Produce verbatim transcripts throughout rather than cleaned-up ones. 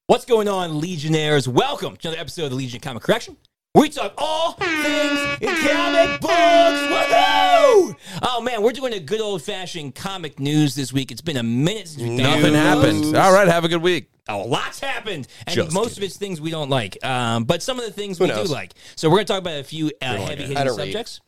What's going on, Legionnaires? Welcome to another episode of the Legion Comic Correction. We talk all things in comic books. Woohoo! Oh man, we're doing a good old-fashioned comic news this week. It's been a minute since we've done Nothing happened. All right, have a good week. Oh, lots happened, and Just most kidding. of it's things we don't like. Um, but some of the things we do like. So we're going to talk about a few uh, heavy-hitting subjects.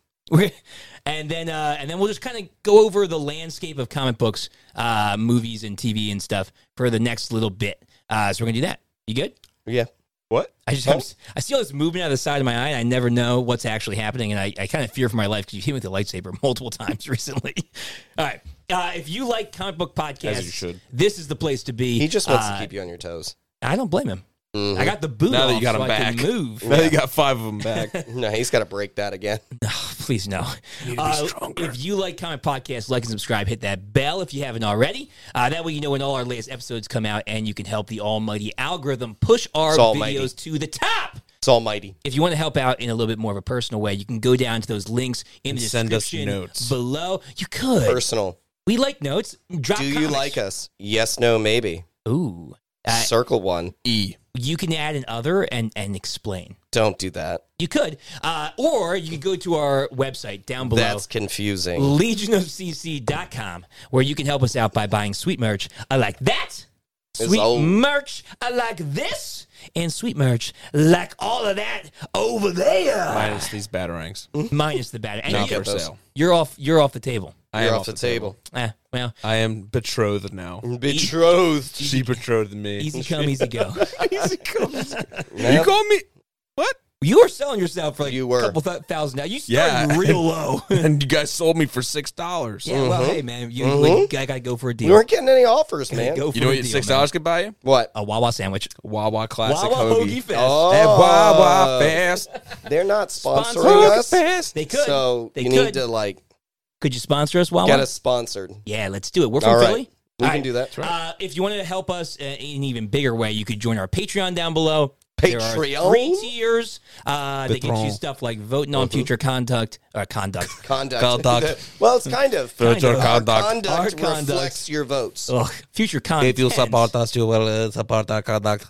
And then, uh, and then we'll just kind of go over the landscape of comic books, uh, movies, and T V and stuff for the next little bit. Uh, so we're gonna do that. You good? Yeah. What? I just oh. I see all this movement out of the side of my eye, and I never know what's actually happening, and I, I kind of fear for my life because you hit me with the lightsaber multiple times recently. All right. Uh, if you like comic book podcasts, As you should. This is the place to be. He just wants uh, to keep you on your toes. I don't blame him. Mm-hmm. I got the boot Now off that you got so him I back. can move. Now you got five of them back. No, he's got to break that again. Oh, please no. You need to be Uh, stronger. if you like comic podcasts, like and subscribe. Hit that bell if you haven't already. Uh, that way you know when all our latest episodes come out, and you can help the almighty algorithm push our It's almighty. videos to the top. It's almighty. If you want to help out in a little bit more of a personal way, you can go down to those links in the Send us description notes. below. You could. Personal. We like notes. Drop Do you comments. like us? Yes, no, maybe. Ooh. Uh, Circle one. E. you can add an other and, and explain. Don't do that. You could. Uh, or you could go to our website down below. That's confusing. legion of c c dot com, where you can help us out by buying sweet merch. I like that. Sweet old. merch. I like this. And sweet merch like all of that over there. Minus these batarangs. Minus the batter. And Not you, for sale. you're off you're off the table. I You're am off the table. Eh, well, I am betrothed now. Betrothed. She betrothed me. easy come, easy go. Easy comes. Yep. You call me what? You were selling yourself for like You were. a couple th- thousand dollars. You Yeah. started real low. And you guys sold me for six dollars. Yeah, well, hey, man, you Mhm. like, I got to go for a deal. You weren't getting any offers, man. Go for You know a what deal, six man. dollars could buy you? What? A Wawa sandwich. Wawa classic Wawa hoagie. Hoagie Fest. Oh. At Wawa Fest. They're not sponsoring Sponsor us. Fest. They could. So they you could. need to, like, Could you sponsor us, Wawa? get us sponsored. Yeah, let's do it. We're from All right. Philly. We All can right. do that. Uh, if you want to help us uh, in an even bigger way, you could join our Patreon down below. There are Patreon? three tiers. Uh, they get you Patron. stuff like voting on future conduct or conduct. Conduct. Conduct. Well, it's kind of. Future Kind of. Our conduct. conduct Our conduct. reflects your votes. Ugh, future content. If you support us, you will uh, support our conduct.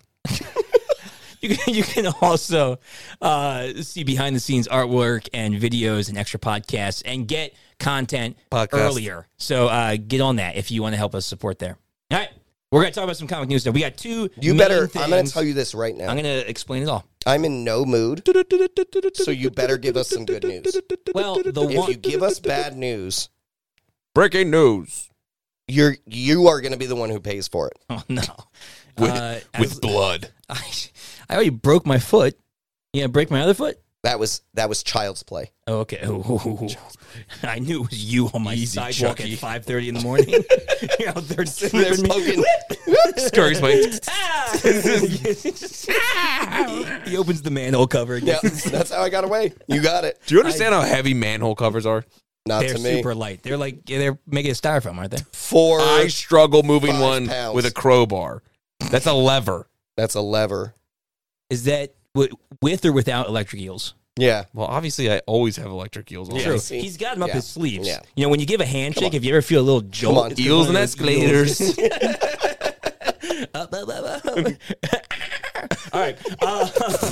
You can, you can also uh, see behind the scenes artwork and videos and extra podcasts and get content Podcast. earlier. So uh, get on that if you want to help us support there. All right. We're going to talk about some comic news now. We got two You main better. things. I'm going to tell you this right now. I'm going to explain it all. I'm in no mood, so you better give us some good news. Well, the If one you give us bad news, Breaking news. you're you are going to be the one who pays for it. oh, no. With, Uh, with as- blood. I, I already broke my foot. You gonna break my other foot? That was that was child's play. Oh, okay. Ooh, I knew it was you on my Easy, sidewalk Chucky. at five thirty in the morning. You're out there sitting They're there poking. Scurry's way. Ah! he opens the manhole cover again. Yeah, that's how I got away. You got it. Do you understand how heavy manhole covers are? Not They're to me. super light. They're like they're making a styrofoam, aren't they? Four. I struggle moving five one pounds. with a crowbar. That's a lever. That's a lever. Is that w- with or without electric eels? Yeah. Well, obviously, I always have electric eels on. Yeah. True. see. He's got them up Yeah. his sleeves. Yeah. You know, when you give a handshake, on. if you ever feel a little jolt, on. it's Eels one and of those eels. escalators. Up, up, up, up. All right. Uh,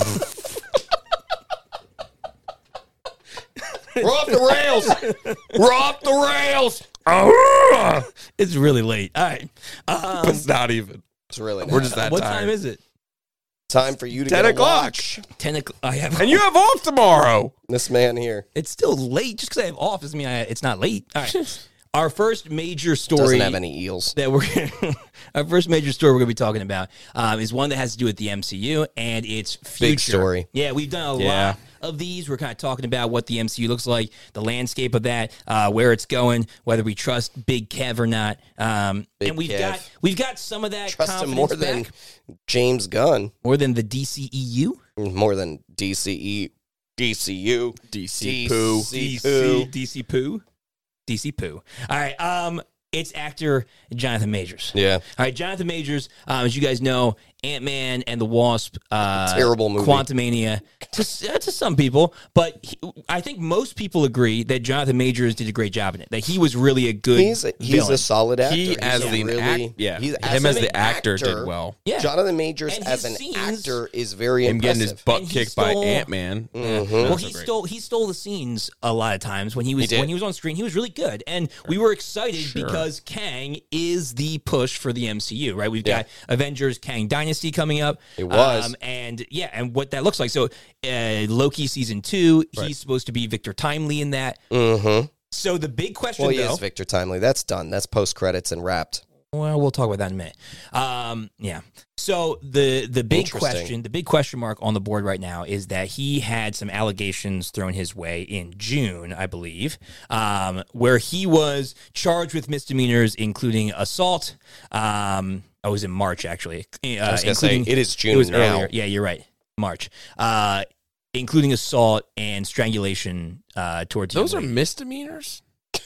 We're off the rails. We're off the rails. it's really late. All right. Um, It's not even. It's really We're not. just that what tired. time is it? time for you to ten get a o'clock. watch. Ten o'clock. I have. And you have off tomorrow. This man here It's still late. Just because I have off doesn't mean I, it's not late. All right. Our first major story doesn't have any eels. that we're our first major story we're going to be talking about um, is one that has to do with the M C U and its future. Big story. Yeah, we've done a Yeah. lot of these. We're kind of talking about what the M C U looks like, the landscape of that, uh, where it's going, whether we trust Big Kev or not. Um, Big and we've Kev. got we've got some of that Trust him confidence more than back. James Gunn. more than the D C E U. More than D C E. D C U. D C poo. D C poo. D C poo. D C poo. All right. Um, it's actor Jonathan Majors. Yeah. All right, Jonathan Majors, um, as you guys know, Ant-Man and the Wasp, uh, terrible movie, Quantumania, to, to some people, but he, I think most people agree that Jonathan Majors did a great job in it. That he was really a good. He's a, he's villain. a solid actor. He he's as the really, act, yeah, he's, him as, as the actor, actor did well. Yeah. Jonathan Majors And as his an scenes- actor is very Him impressive. getting his butt And he kicked by stole- Ant-Man. Mhm. Well, he stole he stole the scenes a lot of times when he was He did. when he was on screen. He was really good, and we were excited Sure. because Kang is the push for the M C U. Right, we've Yeah. got Avengers Kang Dynasty coming up. It was. um, and yeah, and what that looks like. So uh, Loki season two, Right. he's supposed to be Victor Timely in that. Mm-hmm. So the big question, Well, he though, is Victor Timely. That's done. That's post credits and wrapped. well, we'll talk about that in a minute. Um, yeah. So the the big Interesting. question, the big question mark on the board right now is that he had some allegations thrown his way in June, I believe, um, where he was charged with misdemeanors, including assault. Um, I was in March actually. Uh, I was going to say, including- it is June it was now. earlier. Yeah, you're right. March. Uh, including assault and strangulation uh, towards Those you. are misdemeanors?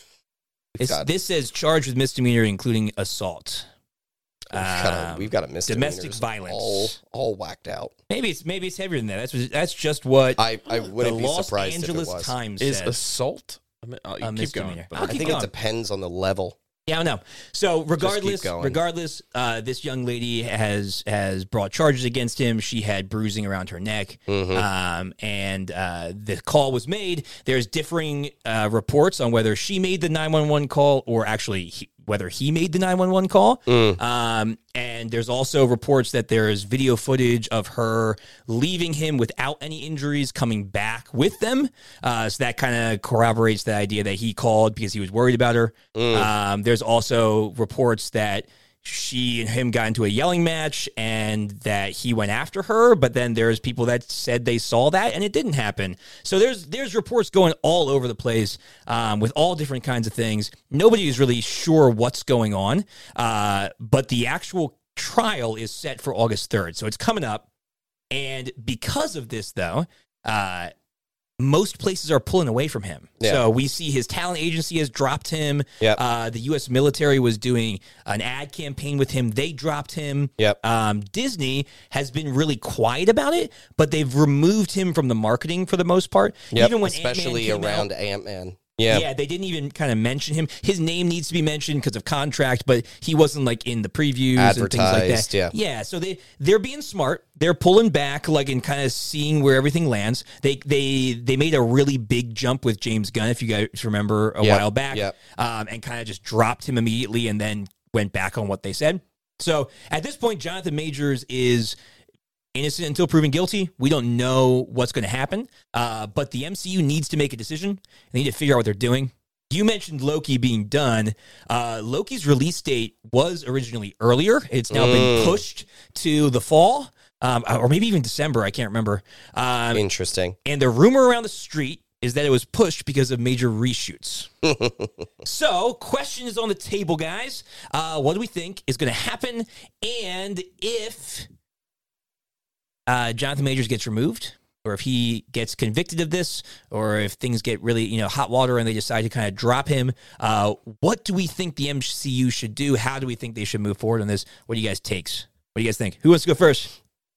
It's, God. this says charged with misdemeanor, including assault. We've got a, Um, we've got a misdemeanors domestic violence. all, all whacked out. Maybe it's maybe it's heavier than that. That's what- that's just what I, I the wouldn't be Los surprised Angeles if it was. Times Is said. assault? I mean, oh, you A keep misdemeanor. going. but- I'll I keep think going. it depends on the level. Yeah, I don't know. So regardless, going. regardless, uh, this young lady has has brought charges against him. She had bruising around her neck, Mhm. um, and uh, the call was made. There's differing uh, reports on whether she made the nine one one call or actually he, whether he made the nine one one call. Mm. Um, and there's also reports that there's video footage of her leaving him without any injuries, coming back with them. Uh, so that kind of corroborates the idea that he called because he was worried about her. Mm. Um, there's also reports that she and him got into a yelling match and that he went after her, but then there's people that said they saw that and it didn't happen. So there's there's reports going all over the place um, with all different kinds of things. Nobody is really sure what's going on, uh, but the actual trial is set for August third, so it's coming up. And because of this, though, uh, most places are pulling away from him. Yeah. So we see his talent agency has dropped him. Yep. Uh, the U S military was doing an ad campaign with him. They dropped him. Yep. Um, Disney has been really quiet about it, but they've removed him from the marketing for the most part. Yep. Even when Especially Ant-Man came around out, Ant-Man. Yeah. yeah, they didn't even kind of mention him. His name needs to be mentioned because of contract, but he wasn't like in the previews and things like that. Advertised, yeah. Yeah, so they they're being smart. They're pulling back, like, and kind of seeing where everything lands. They they they made a really big jump with James Gunn, if you guys remember a Yep, while back, yep. um, and kind of just dropped him immediately, and then went back on what they said. So at this point, Jonathan Majors is innocent until proven guilty. We don't know what's going to happen, uh, but the M C U needs to make a decision. They need to figure out what they're doing. You mentioned Loki being done. Uh, Loki's release date was originally earlier. It's now Mm. been pushed to the fall, um, or maybe even December. I can't remember. Um, Interesting. and the rumor around the street is that it was pushed because of major reshoots. So, question is on the table, guys. Uh, what do we think is going to happen? And if uh, Jonathan Majors gets removed, or if he gets convicted of this, or if things get really, you know, hot water and they decide to kind of drop him, uh, what do we think the M C U should do? How do we think they should move forward on this? What do you guys takes? What do you guys think? Who wants to go first?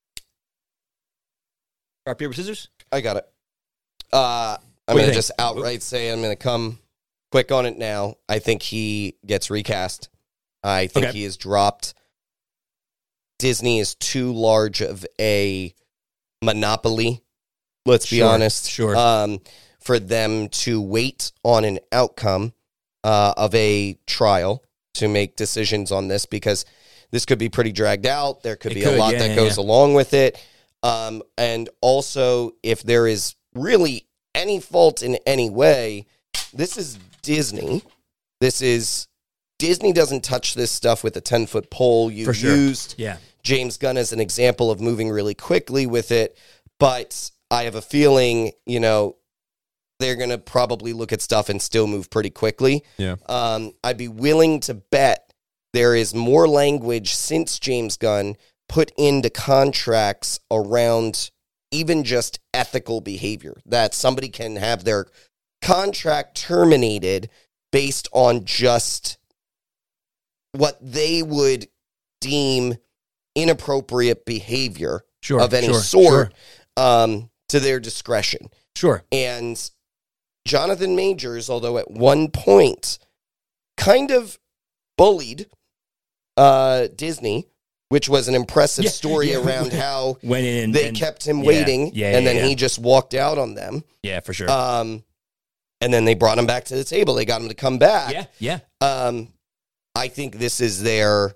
Rock, paper, scissors? I got it. Uh, I'm What do you going to think? just outright say I'm going to come quick on it now. I think he gets recast. I think Okay. he is dropped. Disney is too large of a monopoly, let's be Sure, honest, sure. um, for them to wait on an outcome uh, of a trial to make decisions on this, because this could be pretty dragged out. There could It be could, a lot yeah, that yeah, goes yeah. along with it. Um, and also, if there is really any fault in any way, this is Disney. This is Disney doesn't touch this stuff with a ten-foot pole. You For sure. used Yeah. James Gunn as an example of moving really quickly with it, but I have a feeling, you know, they're going to probably look at stuff and still move pretty quickly. Yeah. Um, I'd be willing to bet there is more language since James Gunn put into contracts around even just ethical behavior, that somebody can have their contract terminated based on just what they would deem inappropriate behavior sure, of any sure, sort sure. Um, to their discretion. Sure. And Jonathan Majors, although at one point kind of bullied uh, Disney, which was an impressive yeah, story yeah. around how Went in they and, kept him yeah, waiting, yeah, yeah, and then yeah. he just walked out on them. Yeah, for sure. Um, and then they brought him back to the table. They got him to come back. Yeah, yeah. Um, I think this is their,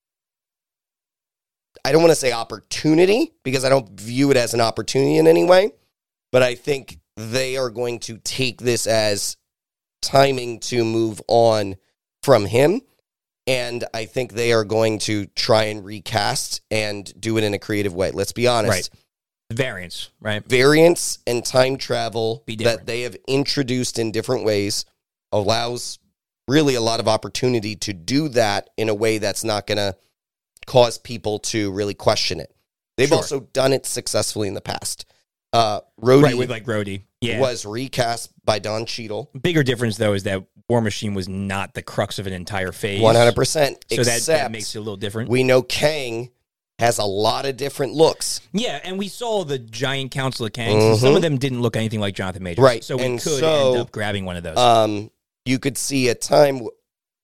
I don't want to say opportunity, because I don't view it as an opportunity in any way, but I think they are going to take this as timing to move on from him. And I think they are going to try and recast and do it in a creative way. Let's be honest. Right. Variants, right? Variants and time travel Be that they have introduced in different ways allows really a lot of opportunity to do that in a way that's not going to cause people to really question it. They've Sure. also done it successfully in the past. Uh, Rhodey Right, with like Rhodey. Yeah. was recast by Don Cheadle. Bigger difference, though, is that War Machine was not the crux of an entire phase. one hundred percent. So that, except that makes it a little different. we know Kang has a lot of different looks. Yeah, and we saw the giant Council of Kangs. Mhm. Some of them didn't look anything like Jonathan Majors. Right, So we and could so, end up grabbing one of those. Um, you could see a time. W-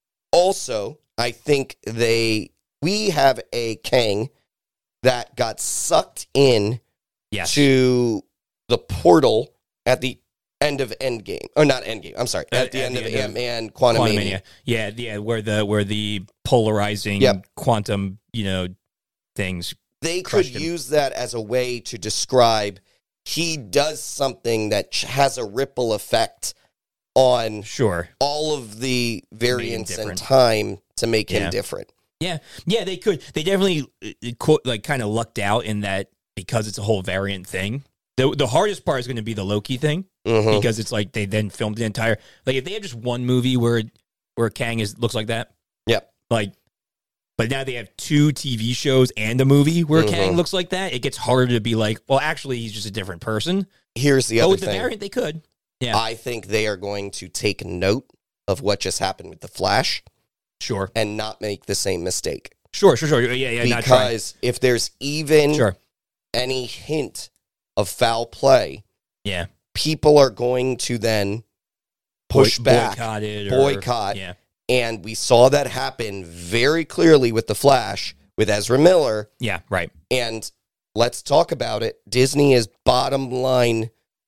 also, I think they we have a Kang that got sucked in yes. to the portal at the end of Endgame. Or not Endgame. I'm sorry. At, At- the at end the of end of Ant-Man Quantumania. Quantumania. Yeah, yeah, where the where the polarizing Yep. quantum, you know, things. They could crushed him. use that as a way to describe he does something that ch- has a ripple effect on Sure. all of the variance and different. time to make him Yeah. different. Yeah, yeah, they could. They definitely uh, quote like kind of lucked out in that because it's a whole variant thing. The the hardest part is going to be the Loki thing Mhm. because it's like they then filmed the entire like if they have just one movie where where Kang is looks like that. Yep. Like, but now they have two T V shows and a movie where Mhm. Kang looks like that. It gets harder to be like, well, actually, he's just a different person. Here's the But other with the thing. variant, they could. Yeah, I think they are going to take note of what just happened with the Flash sure, and not make the same mistake. sure, sure, sure. Yeah, yeah. Not trying. Because if there's even Sure. any hint of foul play, Yeah. people are going to then push Boy- back, boycott it, or, boycott. Yeah, And we saw that happen very clearly with The Flash, with Ezra Miller. yeah, right. And let's talk about it. Disney is bottom line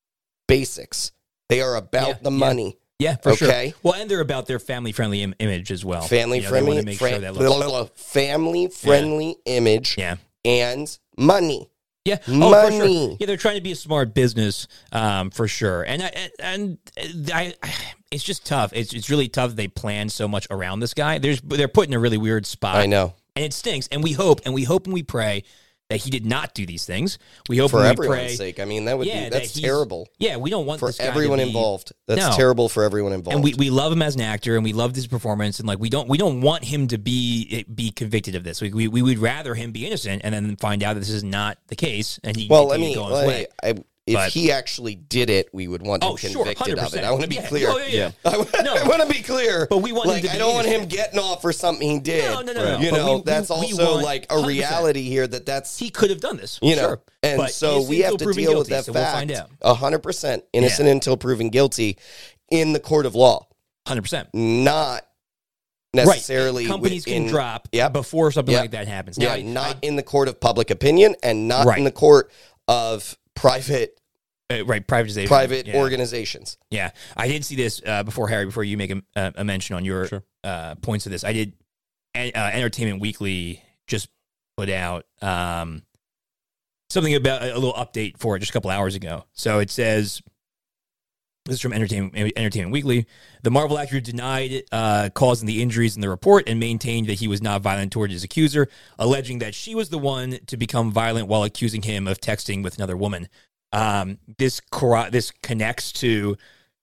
basics. They are about Yeah, the yeah. money. Yeah, for Okay. sure. Well, and they're about their family-friendly Im- image as well. Family You know, they friendly, wanna make fran- sure that looks- family friendly image Yeah. and money. Yeah, oh, for sure. Money. Yeah, they're trying to be a smart business, um, for sure. And I, and I, I, it's just tough. It's it's really tough. They plan so much around this guy. There's they're put in a really weird spot. I know. And it stinks. And we hope, and we hope, and we pray that he did not do these things. We hope For and we everyone's pray. sake. I mean, that would Yeah, be that that's he's- terrible Yeah, we don't want for this guy to everyone be- involved. That's No. terrible for everyone involved. And we, we love him as an actor, and we loved his performance, and like we don't we don't want him to be be convicted of this. We we, we would rather him be innocent, and then find out that this is not the case, and he well, let continue me. to go on his way. I, if But- he actually did it, we would want him Oh, sure, convicted one hundred of percent. it. I want to be Yeah. clear. Oh, yeah, yeah. I, No. want to be clear. But we want him like, to I be don't want him innocent. getting off for something he did. No, no, no, no. You But know, we- we- that's we also want like a one hundred percent. reality here. That that's He could have done this, you know, sure. and But so innocent we have until to proven deal with guilty, that so fact. We'll find out. A hundred percent innocent until proven guilty in the court of law, Hundred percent. not necessarily Right. Companies within- can drop Yep. before something Yep. like that happens. Now, Yeah, I- not I- in the court of public opinion, and not Right. in the court of private uh, right privatization, private yeah. organizations. Yeah, I did see this uh, before, Harry. Before you make a, uh, a mention on your Sure. uh, points of this, I did. Uh, Entertainment Weekly just put out um, something about a little update for it just a couple hours ago. So it says, this is from Entertainment Entertainment Weekly. The Marvel actor denied uh, causing the injuries in the report and maintained that he was not violent toward his accuser, alleging that she was the one to become violent while accusing him of texting with another woman. Um, this cor- this connects to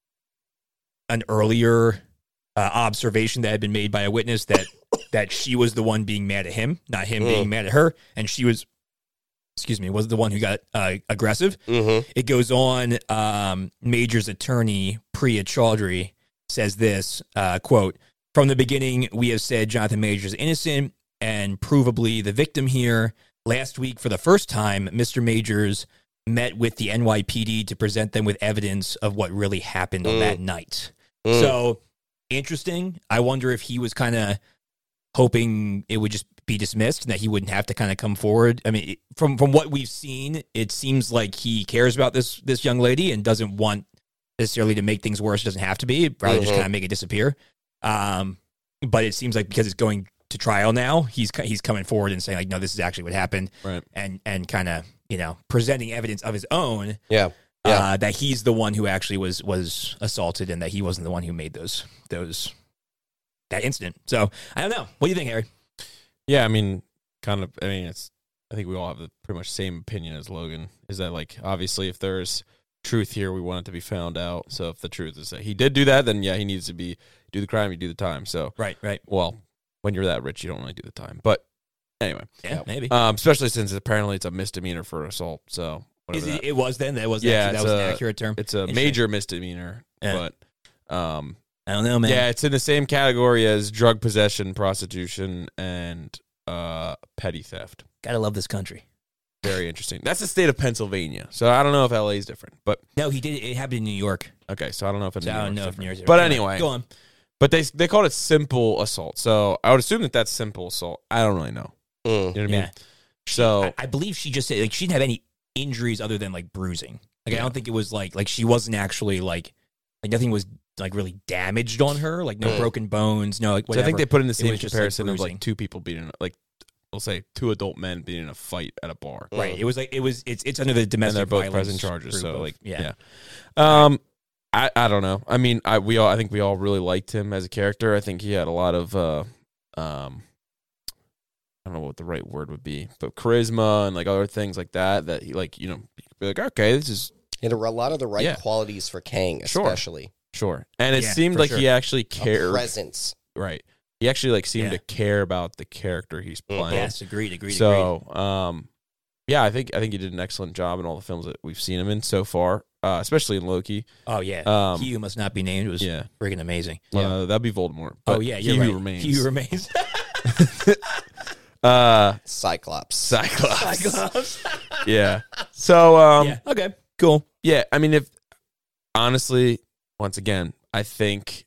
an earlier uh, observation that had been made by a witness that that she was the one being mad at him, not him Mm. being mad at her, and she was, excuse me, was the one who got uh, aggressive. Mm-hmm. It goes on. Um, Major's attorney, Priya Chaudhry, says this, uh, quote, "From the beginning, we have said Jonathan Major is innocent. and provably the victim here. Last week, for the first time, Mister Majors met with the N Y P D to present them with evidence of what really happened mm. on that night. Mm. So, interesting. I wonder if he was kind of hoping it would just be dismissed and that he wouldn't have to kind of come forward. I mean, from from what we've seen, it seems like he cares about this this young lady and doesn't want necessarily to make things worse. It doesn't have to be. Rather mm-hmm. just kind of make it disappear. Um, but it seems like because it's going to trial now, he's he's coming forward and saying like, no, this is actually what happened, right? And and kind of you know presenting evidence of his own. Yeah. Yeah. Uh, that he's the one who actually was was assaulted and that he wasn't the one who made those those that incident. So I don't know. What do you think, Harry? Yeah, I mean, kind of. I mean, it's. I think we all have the pretty much same opinion as Logan. Is that like obviously if there's truth here, we want it to be found out. So if the truth is that he did do that, then yeah, he needs to be do the crime, you do the time. So right, right. Well, when you're that rich, you don't really do the time. But anyway, yeah, yeah. maybe. Um, especially since apparently it's a misdemeanor for assault. So. Is it, it was then. That was yeah, actually, that was a, an accurate term. It's a major misdemeanor, yeah. but um, I don't know, man. Yeah, it's in the same category as drug possession, prostitution, and uh, petty theft. Gotta love this country. Very interesting. That's the state of Pennsylvania, so I don't know if L A is different, but no, he did. It happened in New York. Okay, so I don't know if it's. So New I don't York know if New York's But different. anyway, go on. But they they called it simple assault, so I would assume that that's simple assault. I don't really know. Mm. You know what I mean? Yeah. So I, I believe she just said like she didn't have any injuries other than like bruising. Like yeah. I don't think it was like like she wasn't actually like like nothing was like really damaged on her. Like no mm. broken bones. No. Like whatever. So I think they put in the same comparison like of like two people being like we'll say two adult men being in a fight at a bar. Right. It was like it was it's it's under the domestic and they're both violence present charges. So of, like yeah. yeah. Um. I, I don't know. I mean, I we all I think we all really liked him as a character. I think he had a lot of uh, um. I don't know what the right word would be, but charisma and like other things like that, that he like, you know, be like, okay, this is. He had a lot of the right yeah. qualities for Kang, especially. Sure. sure. And it yeah, seemed like sure. he actually cared. A presence. Right. He actually like seemed yeah. to care about the character he's playing. Yes, agreed, agreed, so, agreed. um, yeah, I think I think he did an excellent job in all the films that we've seen him in so far, uh, especially in Loki. Oh, yeah. Um, He Who Must Not Be Named was yeah. friggin' amazing. Uh, yeah. That'd be Voldemort. Oh, yeah, you're He right. Who Remains. He Who Remains. Uh, Cyclops. Cyclops. Cyclops. yeah. So, um, yeah. Okay. Cool. Yeah. I mean, if honestly, once again, I think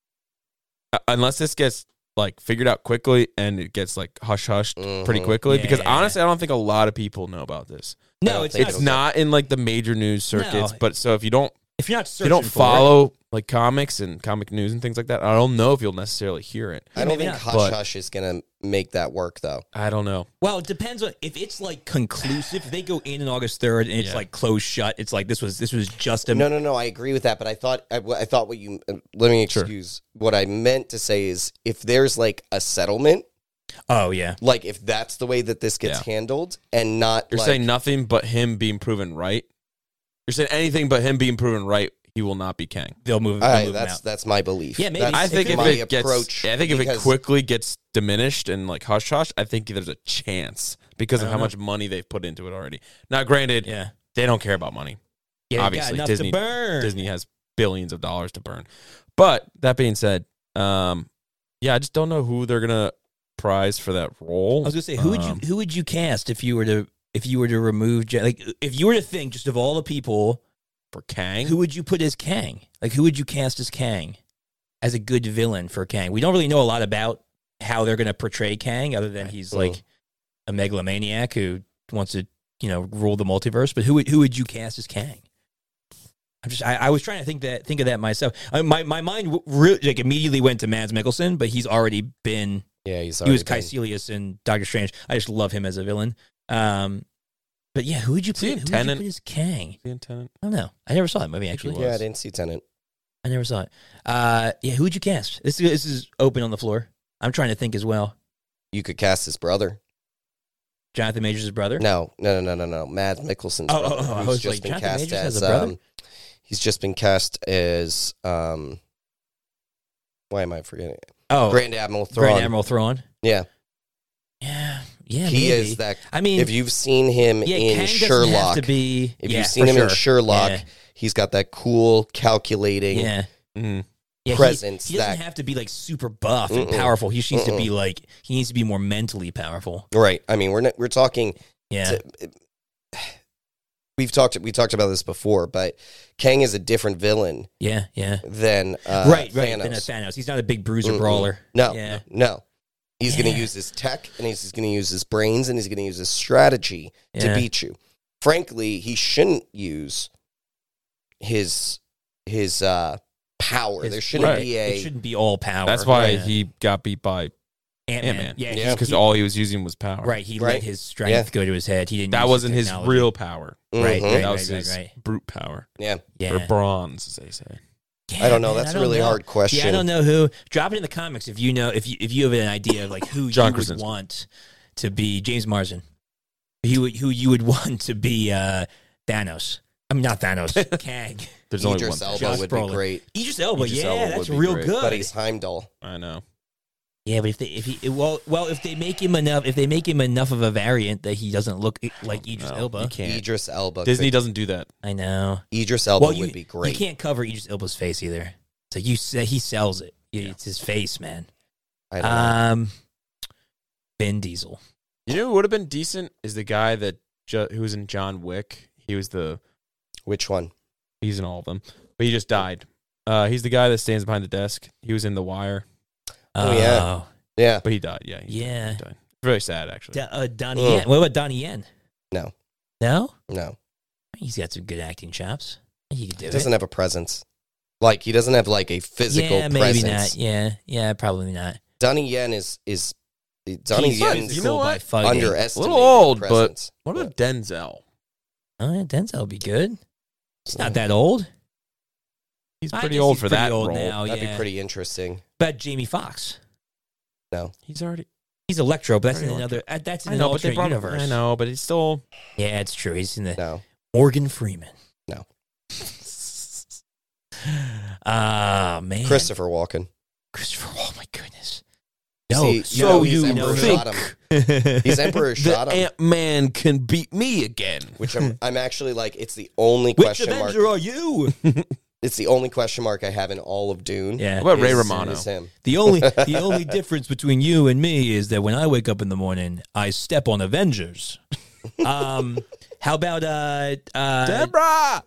uh, unless this gets like figured out quickly and it gets like hush hushed mm-hmm. pretty quickly, yeah, because yeah, honestly, yeah. I don't think a lot of people know about this. No, it's it's not, not in like the major news circuits. No. But so if you don't, if you're not, if you don't follow it, like comics and comic news and things like that, I don't know if you'll necessarily hear it. I don't think not, hush hush is gonna make that work though. I don't know. Well, it depends on if it's like conclusive. If they go in on August third and it's yeah. like closed shut, it's like this was this was just a no, no, no. I agree with that, but I thought I, I thought what you uh, let me excuse sure. what I meant to say is if there's like a settlement. Oh yeah, like if that's the way that this gets yeah. handled, and not you're like, saying nothing but him being proven right. You're saying anything but him being proven right. He will not be Kang. They'll move, they'll right, move that's him out. That's my belief. Yeah, maybe. That's I think if my it approach. Gets, I think if it quickly gets diminished and like hush hush, I think there's a chance because of how know. much money they've put into it already. Now, granted, yeah. they don't care about money. Yeah, obviously, got Disney to burn. Disney has billions of dollars to burn. But that being said, um, yeah, I just don't know who they're gonna prize for that role. I was gonna say, who would um, you who would you cast if you were to if you were to remove like if you were to think just of all the people. For Kang? Who would you put as Kang? Like, who would you cast as Kang? As a good villain for Kang? We don't really know a lot about how they're going to portray Kang, other than he's mm. like a megalomaniac who wants to, you know, rule the multiverse. But who would who would you cast as Kang? I'm just, I, I was trying to think that think of that myself. I, my my mind really, like immediately went to Mads Mikkelsen, but he's already been. Yeah, he's he was been. Caecilius in Doctor Strange. I just love him as a villain. Um, But yeah, who would you put? Who would you put as Kang? The Tenant. I don't know. I never saw that movie actually. Yeah, I didn't see Tenant. I never saw it. Uh, yeah, who would you cast? This is, this is open on the floor. I'm trying to think as well. You could cast his brother, Jonathan Majors' brother. No, no, no, no, no, no. Mads Mikkelsen's oh, brother. Oh, oh, I who's was just like, been Jonathan cast Majors as has a brother? um, he's just been cast as um. Why am I forgetting it? Oh, Grand Admiral Thrawn. Grand Admiral Thrawn. Yeah. Yeah. Yeah, he maybe. is that. I mean, if you've seen him yeah, in Kang Sherlock, have to be, if yeah, you've seen him sure. in Sherlock, yeah. he's got that cool, calculating. Yeah, mm-hmm. yeah, presence. He, he doesn't that, have to be like super buff and mm-mm, powerful. He just needs mm-mm. to be like he needs to be more mentally powerful. Right. I mean, we're not, we're talking. Yeah. To, we've talked we talked about this before, but Kang is a different villain. Yeah, yeah. Than uh, right, right. Thanos. Than a Thanos. He's not a big bruiser mm-hmm. brawler. No, yeah. no. He's yeah. going to use his tech, and he's going to use his brains, and he's going to use his strategy yeah. to beat you. Frankly, he shouldn't use his his uh, power. His, there shouldn't right. be a. It shouldn't be all power. That's why yeah. he got beat by Ant-Man. Ant-Man. Yeah, because all he was using was power. Right, he right. let his strength yeah. go to his head. He didn't. That use wasn't his technology. real power. Mm-hmm. Right, right, that right, was right, his right. brute power. Yeah, yeah. Or bronze, as they say. Yeah, I don't know. man, That's a a really know. hard question. Yeah, I don't know who. Drop it in the comments if you know if you if you have an idea of like who John you would Krasinski. want to be James Marsden. Who would who you would want to be uh, Thanos? I mean, not Thanos. Kang. There's Idris only one. Elba would Brolin. be great. Idris Elba, Idris yeah, Elba that's would be real great. good. But he's Heimdall. I know. Yeah, but if they if he well well if they make him enough if they make him enough of a variant that he doesn't look like Idris no, Elba, you can't. Idris Elba. Disney could, doesn't do that. I know. Idris Elba well, you, would be great. You can't cover Idris Elba's face either. So you say he sells it. It's his face, man. I don't know. Um, Vin Diesel. You know who would have been decent is the guy that ju- who was in John Wick. He was the Which one? he's in all of them, but he just died. Uh, he's the guy that stands behind the desk. He was in The Wire, Oh, yeah. Yeah. but he died. Yeah, he Yeah. died. Very sad, actually. Da- uh, Donnie Ugh. Yen. What about Donnie Yen? No. No? No. He's got some good acting chops. He could do He it. doesn't have a presence. Like, he doesn't have, like, a physical yeah, maybe presence. not. Yeah, yeah, probably not. Donnie Yen is... is Donnie He's Yen's you know physical by what? fighting. underestimated A little old, presence. What about Denzel? Oh, yeah, Denzel would be good. He's Yeah. not that old. He's I pretty guess old he's for pretty that old role. now. That'd yeah. be pretty interesting. But Jamie Foxx. No. He's already. He's Electro, but that's in Already another. Uh, that's in I an know, but they alternate brought him- universe. I know, but he's still. Yeah, it's true. He's in the No. Morgan Freeman. No. Ah, man. Christopher Walken. Christopher. Oh my goodness. You No, see- so know, he's you Emperor know. shot him. He's Emperor shot him. Ant-Man can beat me again. Which I'm, I'm actually like, it's the only Which question mark. Avenger are you? It's the only question mark I have in all of Dune. Yeah. What about Ray is- Romano? is him. The only the only difference between you and me is that when I wake up in the morning, I step on Avengers. Um, how about uh, uh, Deborah!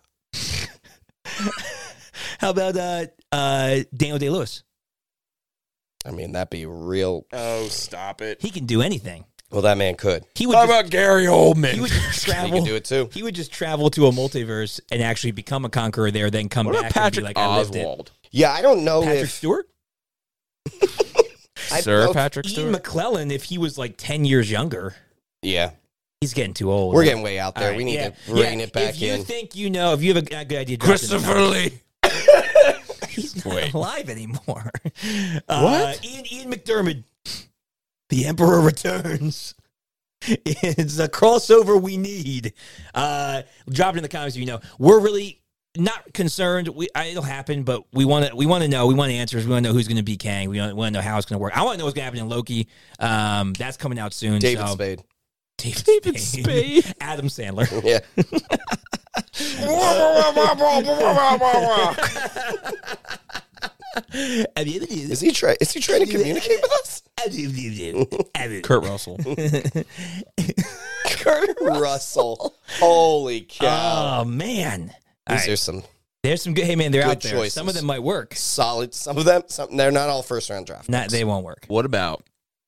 how about uh, uh, Daniel Day-Lewis? I mean, that'd be real. Oh, stop it. He can do anything. Well, that man could. He would How just, about Gary Oldman? he would just He travel. could do it too. He would just travel to a multiverse and actually become a conqueror there, then come What back about Patrick and be like, I lived it. Oswald? Yeah, I don't know Patrick if Stewart? I Sir don't know if- Patrick Ian Stewart? McClellan, if he was like ten years younger. Yeah, He's getting too old. we're getting way out there. All right, we need yeah, to rein yeah. it back if you in. think you know, if you have a, a good idea, drop it in the Christopher comments. Lee. He's not Wait. alive anymore. What? Uh, Ian, Ian McDermott, The Emperor Returns. It's a crossover we need. Uh, drop it in the comments if you know. We're really not concerned. We, I, it'll happen, but we want to. We want to know. We want answers. We want to know who's going to be Kang. We want to know how it's going to work. I want to know what's going to happen in Loki. Um, that's coming out soon. David so. Spade. David, David Spade. Spade. Adam Sandler. Yeah. Is he try? Is he trying to communicate with us? Kurt Russell. Kurt Russell. Holy cow! Oh man, These All right. are some There's some good. Hey man, they're Good out there. choices. Some of them might work. solid. Some of them. Some they're not all first round draft. Not picks. they won't work. What about?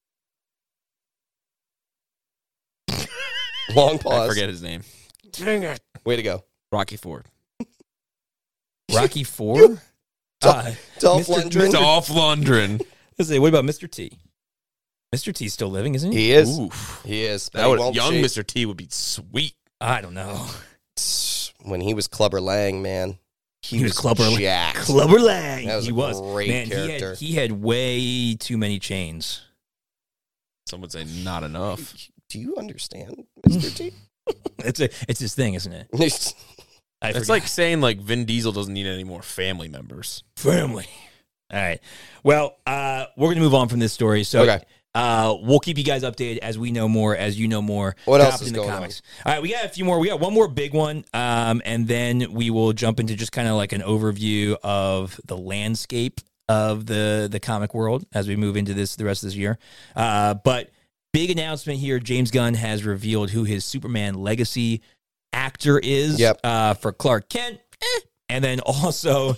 Long I pause. forget his name. Dang it! Way to go, Rocky Ford. Rocky Four. uh, Dolph Mister Lundgren. Dolph Lundgren. let's see. What about Mister T? Mister T's still living, isn't he? He is. Oof. He is. but That he would, won't young shave. Mister T would be sweet. I don't know. When he was Clubber Lang, man, he, He was Clubber Lang. jacked. Clubber Lang. That was he a was great man. character. He had, he had way too many chains. Some would say not enough. Do you understand, Mister T? It's a it's his thing, isn't it? I It's forgot. like saying like Vin Diesel doesn't need any more family members. family. All right. Well, uh, we're gonna move on from this story. So. Okay. Uh, we'll keep you guys updated as we know more, as you know more. What Drop else it is in the going comics. All right, we got a few more. We got one more big one, um, and then we will jump into just kind of like an overview of the landscape of the the comic world as we move into this the rest of this year. Uh, but big announcement here: James Gunn has revealed who his Superman legacy actor is. Yep. Uh, for Clark Kent, eh. and then also,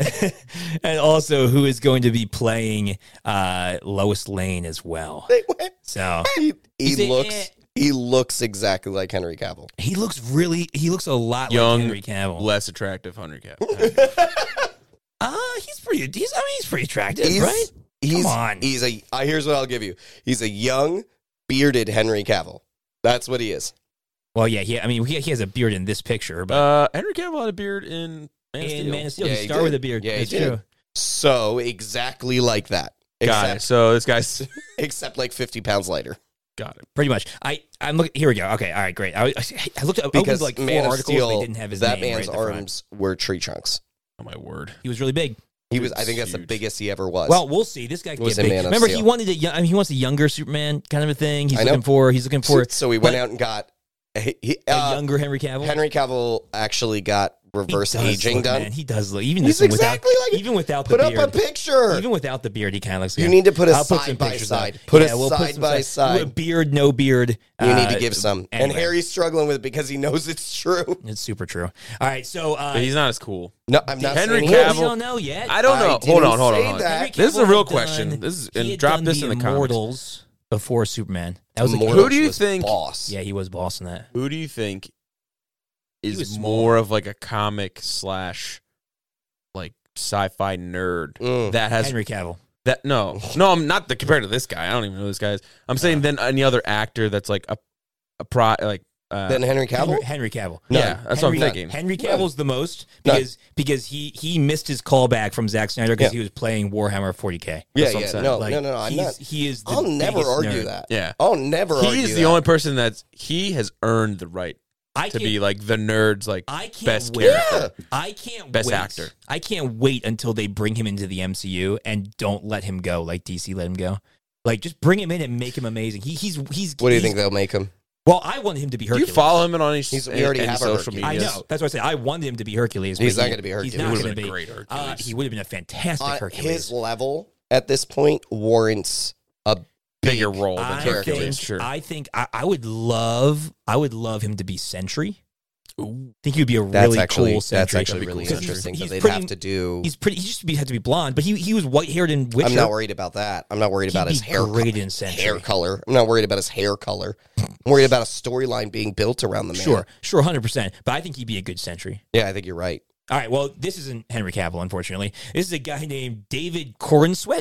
and also who is going to be playing uh, Lois Lane as well. So he, he said, looks. eh. He looks exactly like Henry Cavill. He looks really. He looks a lot Young, like Henry Cavill. Less attractive Henry Cavill. Uh, he's pretty. He's. I mean, he's pretty attractive, He's, right? He's, Come on. He's a. Uh, here's what I'll give you. He's a young, bearded Henry Cavill. That's what he is. Well, yeah. He, I mean, he, he has a beard in this picture, but Uh, Henry Cavill had a beard in Man of in Steel. Man of Steel, Yeah, he he started did. with a beard. Yeah, he That's did. true. So exactly like that. Got it. Except, So this guy's except like fifty pounds lighter. got it. Pretty much. I. I'm looking. Here we go. Okay. All right. Great. I, I looked. I Because opened like four Man of articles. Steel, They didn't have his that name man's right at the front. arms were tree trunks. Oh my word. He was really big. He was. Dude's I think that's the huge. biggest he ever was. Well, we'll see. This guy can Was get in big. Man of Remember, Steel. he wanted a. young- I mean, he wants a younger Superman kind of a thing. He's I know. looking for. He's looking for so he went but out and got he, he, a uh, younger Henry Cavill. Henry Cavill actually got He reverse does aging look, done. Man, he does look. Even He's this one exactly without, like even without the Put up beard. a picture. Even without the beard, he kind of looks. You good. need to put a I'll put side some by pictures side. up. Put a Yeah, we'll side some by side. side. Beard, no beard. You need to uh, give some. And anyway. Harry's struggling with it because he knows it's true. It's super true. All right, so uh, But he's not as cool. No, I'm not Henry saying we he Cavill- is. don't know yet. I don't I know. Hold didn't on, hold on. say Hold on. that. Henry This is a Cavill real had question. done- This is he and had drop done this the in the comments. Immortals before Superman. That was a Immortals Who do you was think- Boss. Yeah, he was boss in that. Who do you think was is small. more of like a comic slash like sci-fi nerd Mm. that has Henry Cavill. that? No, no, I'm not the compared to this guy. I don't even know who this guy is. I'm saying then any other actor that's like a a pro like uh, Then Henry Cavill? Henry, Henry Cavill. yeah, that's Henry, what I'm thinking. Henry Cavill's the most None. because because he he missed his callback from Zack Snyder because Yeah. he was playing Warhammer forty K. Yeah, That's what I'm yeah. saying. No, Like, no, no, no. I'm he's, not. He is. The I'll never biggest argue nerd. that. Yeah, I'll never argue he's the that. only person that's he has earned the right I to can't, be like the nerd's like I can't best wait. character. I can't Best wait. actor. I can't wait until they bring him into the M C U and don't let him go like D C let him go. Like just bring him in and make him amazing. He, he's he's. What do you he's- think they'll make him? Well, I want him to be Do you Hercules. follow him on his He's- we already any have a social Hercules. media? I know. That's why I say I wanted him to be Hercules. He's but not he- gonna be Hercules. He's not He going to would've be. been a great Hercules. Uh, he would have been a fantastic On Hercules. his level at this point warrants a Bigger big- role than I Hercules. think, Sure. I think I, I would love I would love him to be Sentry. I think he would be a That's really actually cool Sentry. that's actually really Because he's- interesting. But he's they'd pretty- have to do. He's pretty. He used to be had to be blonde, but he he was white haired in Witcher. I'm not worried about that. I'm not worried He'd about his be hair great co- in Sentry. hair color. I'm not worried about his hair color. I'm worried about a storyline being built around the man. Sure, sure, hundred percent. But I think he'd be a good Sentry. Yeah, I think you're right. All right. Well, this isn't Henry Cavill, unfortunately. This is a guy named David Corenswet.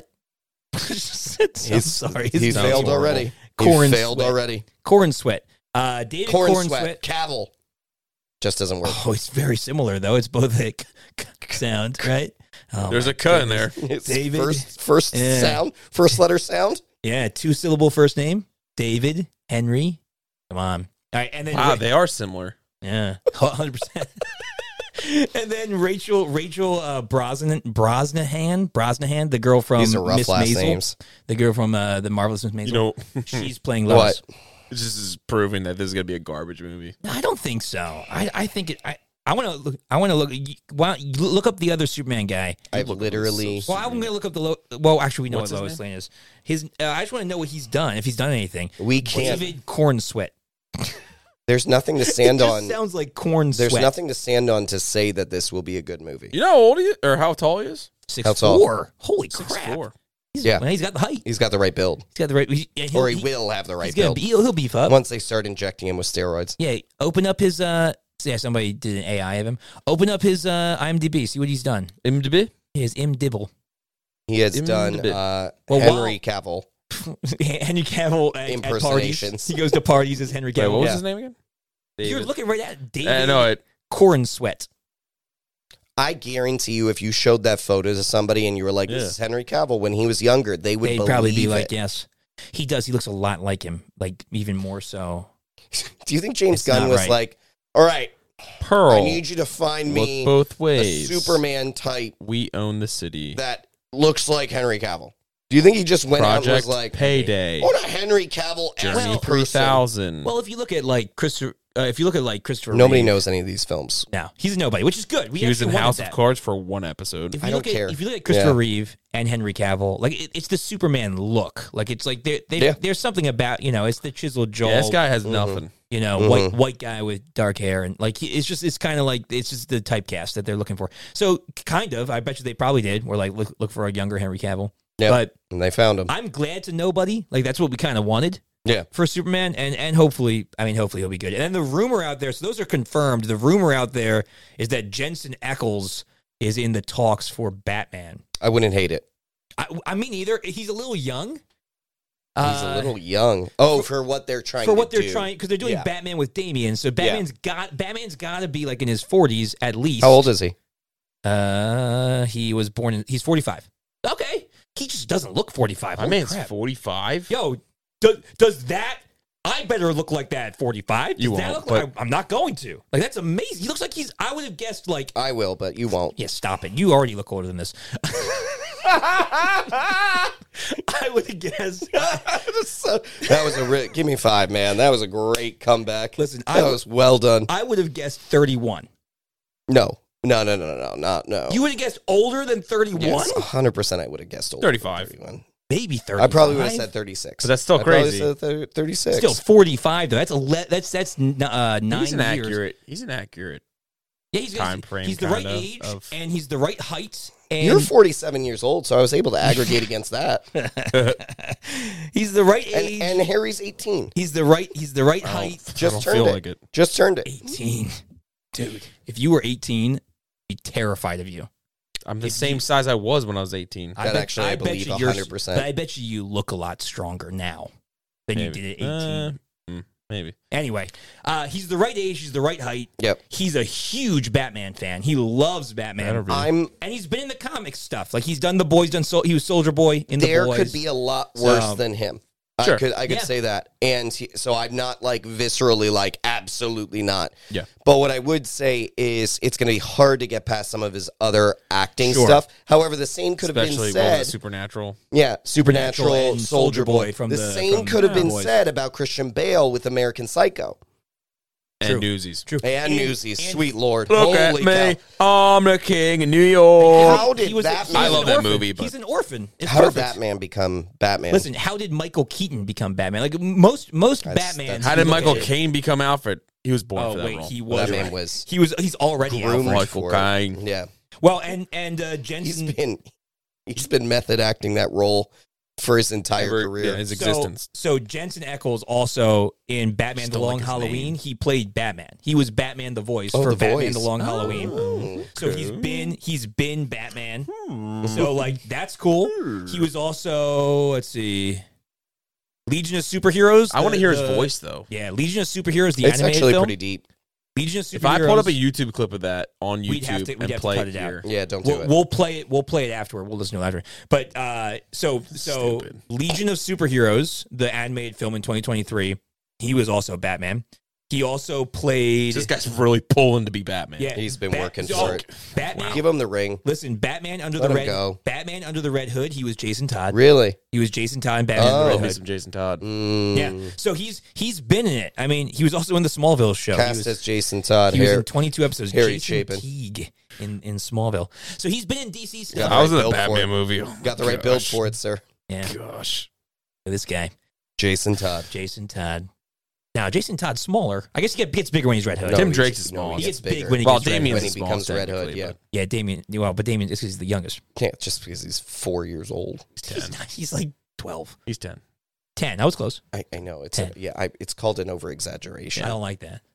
I'm sorry, his He's name's failed horrible. already. Corn He failed Sweat. already. Corenswet. Uh, David Corn Corenswet. sweat. Cavill. Just doesn't work. Oh, it's very similar though. It's both a k- k- sound, right? Oh, There's my a cut in there. It's David. First, first Yeah. sound. First letter sound. Yeah, two syllable first name. David Henry. Come on. All right, and then Wow, they are similar. yeah, hundred percent. And then Rachel Rachel uh, Brosnan Brosnahan Brosnahan, the girl from These are rough Miss last Maisel, names. the girl from uh, the Marvelous Miss Maisel. You know, She's playing Lois. What? this is proving that this is gonna be a garbage movie. I don't think so. I, I think it. I I want to look. I want to look. Why don't you look up the other Superman guy? I've literally. Well, I'm going to look up the. Lo- well, actually, we know What's what his Lois Lane is. His. Uh, I just want to know what he's done. If he's done anything. We can't. David Cornsweat. There's nothing to stand it just on. Sounds like corn There's sweat. nothing to stand on to say that this will be a good movie. You know how old he is, or how tall he is? Six How tall? four. Holy Six crap! four. He's, Yeah. well, he's got the height. He's got the right build, He's got the right. He, and he'll- or he, will have the right He's gonna build be, he'll, he'll beef up. once they start injecting him with steroids. Yeah. Open up his. uh Yeah. Somebody did an A I of him. Open up his uh IMDb. See what he's done. IMDb? His IMDibble. He has Him done a bit. uh, Well, Henry Cavill. Henry Cavill at, at parties. Impersonations. He goes to parties as Henry Wait, Cavill. what was Yeah. his name again? You're David. looking right at David. I know it. Cornsweat. I guarantee you, if you showed that photo to somebody and you were like, "This Yeah. is Henry Cavill," when he was younger, they would They'd believe probably be it. like, yes, he does. He looks a lot like him, like even more so. Do you think James It's Gunn not was right. like, "All right, Pearl. I need you to find Look me both a ways. Superman type We own the city. that looks like Henry Cavill"? Do you think he just went out Project and was like, Payday. "I want a Henry Cavill Journey as three person"? thousand. Well, if you look at like Christopher uh, if you look at like Christopher, nobody Reeve, knows any of these films. No, he's a nobody, which is good. We he was in House that. of Cards for one episode. If you I look don't at, care. If you look at Christopher Yeah. Reeve and Henry Cavill, like it, it's the Superman look. Like it's like they, they, Yeah. there's something about you know it's the chiseled jaw. Yeah, this guy has Mm-hmm. nothing. You know, Mhm. white white guy with dark hair, and like he, it's just it's kind of like it's just the typecast that they're looking for. So kind of, I bet you they probably did. We're like look look for a younger Henry Cavill. Yeah, But and they found him. I'm glad to nobody. Like that's what we kind of wanted. Yeah. For Superman, and and hopefully, I mean, hopefully he'll be good. And then the rumor out there, so those are confirmed. The rumor out there is that Jensen Ackles is in the talks for Batman. I wouldn't hate it. I, I mean, either he's a little young. He's Uh, a little young. Oh, for, for what they're trying for to what they're do. trying because they're doing Yeah. Batman with Damian. So Batman's got Batman's got to be like in his forties at least. How old is he? Uh, he was born in. He's forty-five. Okay, he just doesn't look forty-five. My Holy man's crap. forty-five. Yo, does does that? I better look like that at forty-five. Does You that won't, look like, but- I'm not going to. Like that's amazing. He looks like he's. I would have guessed like. I will, but you won't. Yeah, stop it. You already look older than this. I would have guessed. So- that was a re- give me five, man. That was a great comeback. Listen, that I- was well done. I would have guessed thirty-one. No, no, no, no, no, no, not no. You would have guessed older than thirty-one? Yes, one hundred percent. I would have guessed older than thirty-five. thirty-one. Maybe thirty-five. I probably would have said thirty-six. But that's still I probably crazy. said thir- thirty-six. Still forty-five though. That's a le- that's that's uh, nine He's an years. accurate. He's an accurate. Yeah, he's, time he's, frame he's the right kinda age of- and he's the right height. And You're forty-seven years old, so I was able to aggregate against that. he's the right And, age. and Harry's eighteen. he's the right. He's the right I height. don't, Just I don't turned feel it. like it. Just turned it. eighteen, dude. If you were eighteen, I'd be terrified of you. I'm the If same you- size I was when I was eighteen. That actually I bet believe you you're- one hundred percent. But I bet you you look a lot stronger now than Maybe. you did at eighteen. Uh, mm, maybe. Anyway, uh, he's the right age. He's the right height. Yep. He's a huge Batman fan. He loves Batman. That'll be- I'm. And he's been in the comic stuff. Like he's done the boys. Done so. He was Soldier Boy in the There boys. could be a lot worse So- than him. Sure. I could I could Yeah. say that. And he, so I'm not like viscerally like absolutely not. Yeah. But what I would say is it's going to be hard to get past some of his other acting Sure. stuff. However, the same could have been Especially what was said. it, Supernatural. Yeah, Supernatural, Supernatural and Soldier Soulja Boy. Boy from the, the- same from could have the been Boys. said about Christian Bale with American Psycho. True. And Newsies. True. And, And- Newsies, and- sweet lord. Look at Holy me. cow. I'm the king of New York. How did He was that he man- was I love an that orphan. movie, but- He's an orphan. It's How perfect. did that man become Batman? Listen, how did Michael Keaton become Batman? Like most most That's- Batman. that's- How did Michael Caine become Alfred? He was born Oh for that wait, role. he Well, was. that man right. was He was. He's already groomed Alfred. Michael for it. Caine. Yeah. Well, and and uh, He's Jensen. been he's been method acting that role for his entire Ever- career. yeah, his So, existence. so Jensen Ackles also in Batman: Just The don't Long like his Halloween. name. He played Batman. He was Batman the voice Oh, for the Batman: voice. The Long Oh. Halloween. So he's Okay. been he's been Batman. So like that's cool. He was also let's see, Legion of Superheroes. I want to the- hear his the- voice though. Yeah, Legion of Superheroes, the It's animated actually film. pretty deep. Legion of Superheroes. If I pulled up a YouTube clip of that on YouTube We'd have to- we'd and have to play cut it it out. here, Yeah, don't do We'll, it. we'll play it. We'll play it afterward. We'll listen to it after. But uh, so so Stupid. Legion of Superheroes, the animated film in twenty twenty-three. He was also Batman. He also played. this guy's really pulling to be Batman. yeah, He's been Bat- working so, for it. Batman. Give him the ring. Listen, Batman under Let the him red. go. Batman under the red hood. He was Jason Todd. Really? He was Jason Todd and Batman Oh. under Love the me red some hood. Jason Todd. Mm. Yeah. So he's he's been in it. I mean, he was also in the Smallville show. Cast he was, as Jason Todd. he was Hair. in twenty-two episodes. Harry Jason Chapin. Teague in, in Smallville. So he's been in D C stuff. Yeah, I was in right the build for Batman it. movie. Oh, Got the right gosh. build for it, sir. Yeah. Gosh. This guy, Jason Todd. Jason Todd. Now, Jason Todd's smaller. I guess he gets bigger when he's Red Hood. No, Tim he's- Drake's is no, small. he He gets gets big bigger. when he Well, gets Red Damien's When he small, becomes Red Hood, technically, yeah. but Yeah, Damien. Well, but Damien is he's the youngest. Can't just because he's four years old. He's He's, ten. not, he's like twelve. He's ten. ten. I was close. I, I know it's a, Ten. yeah. I, it's called an over exaggeration. I don't like that.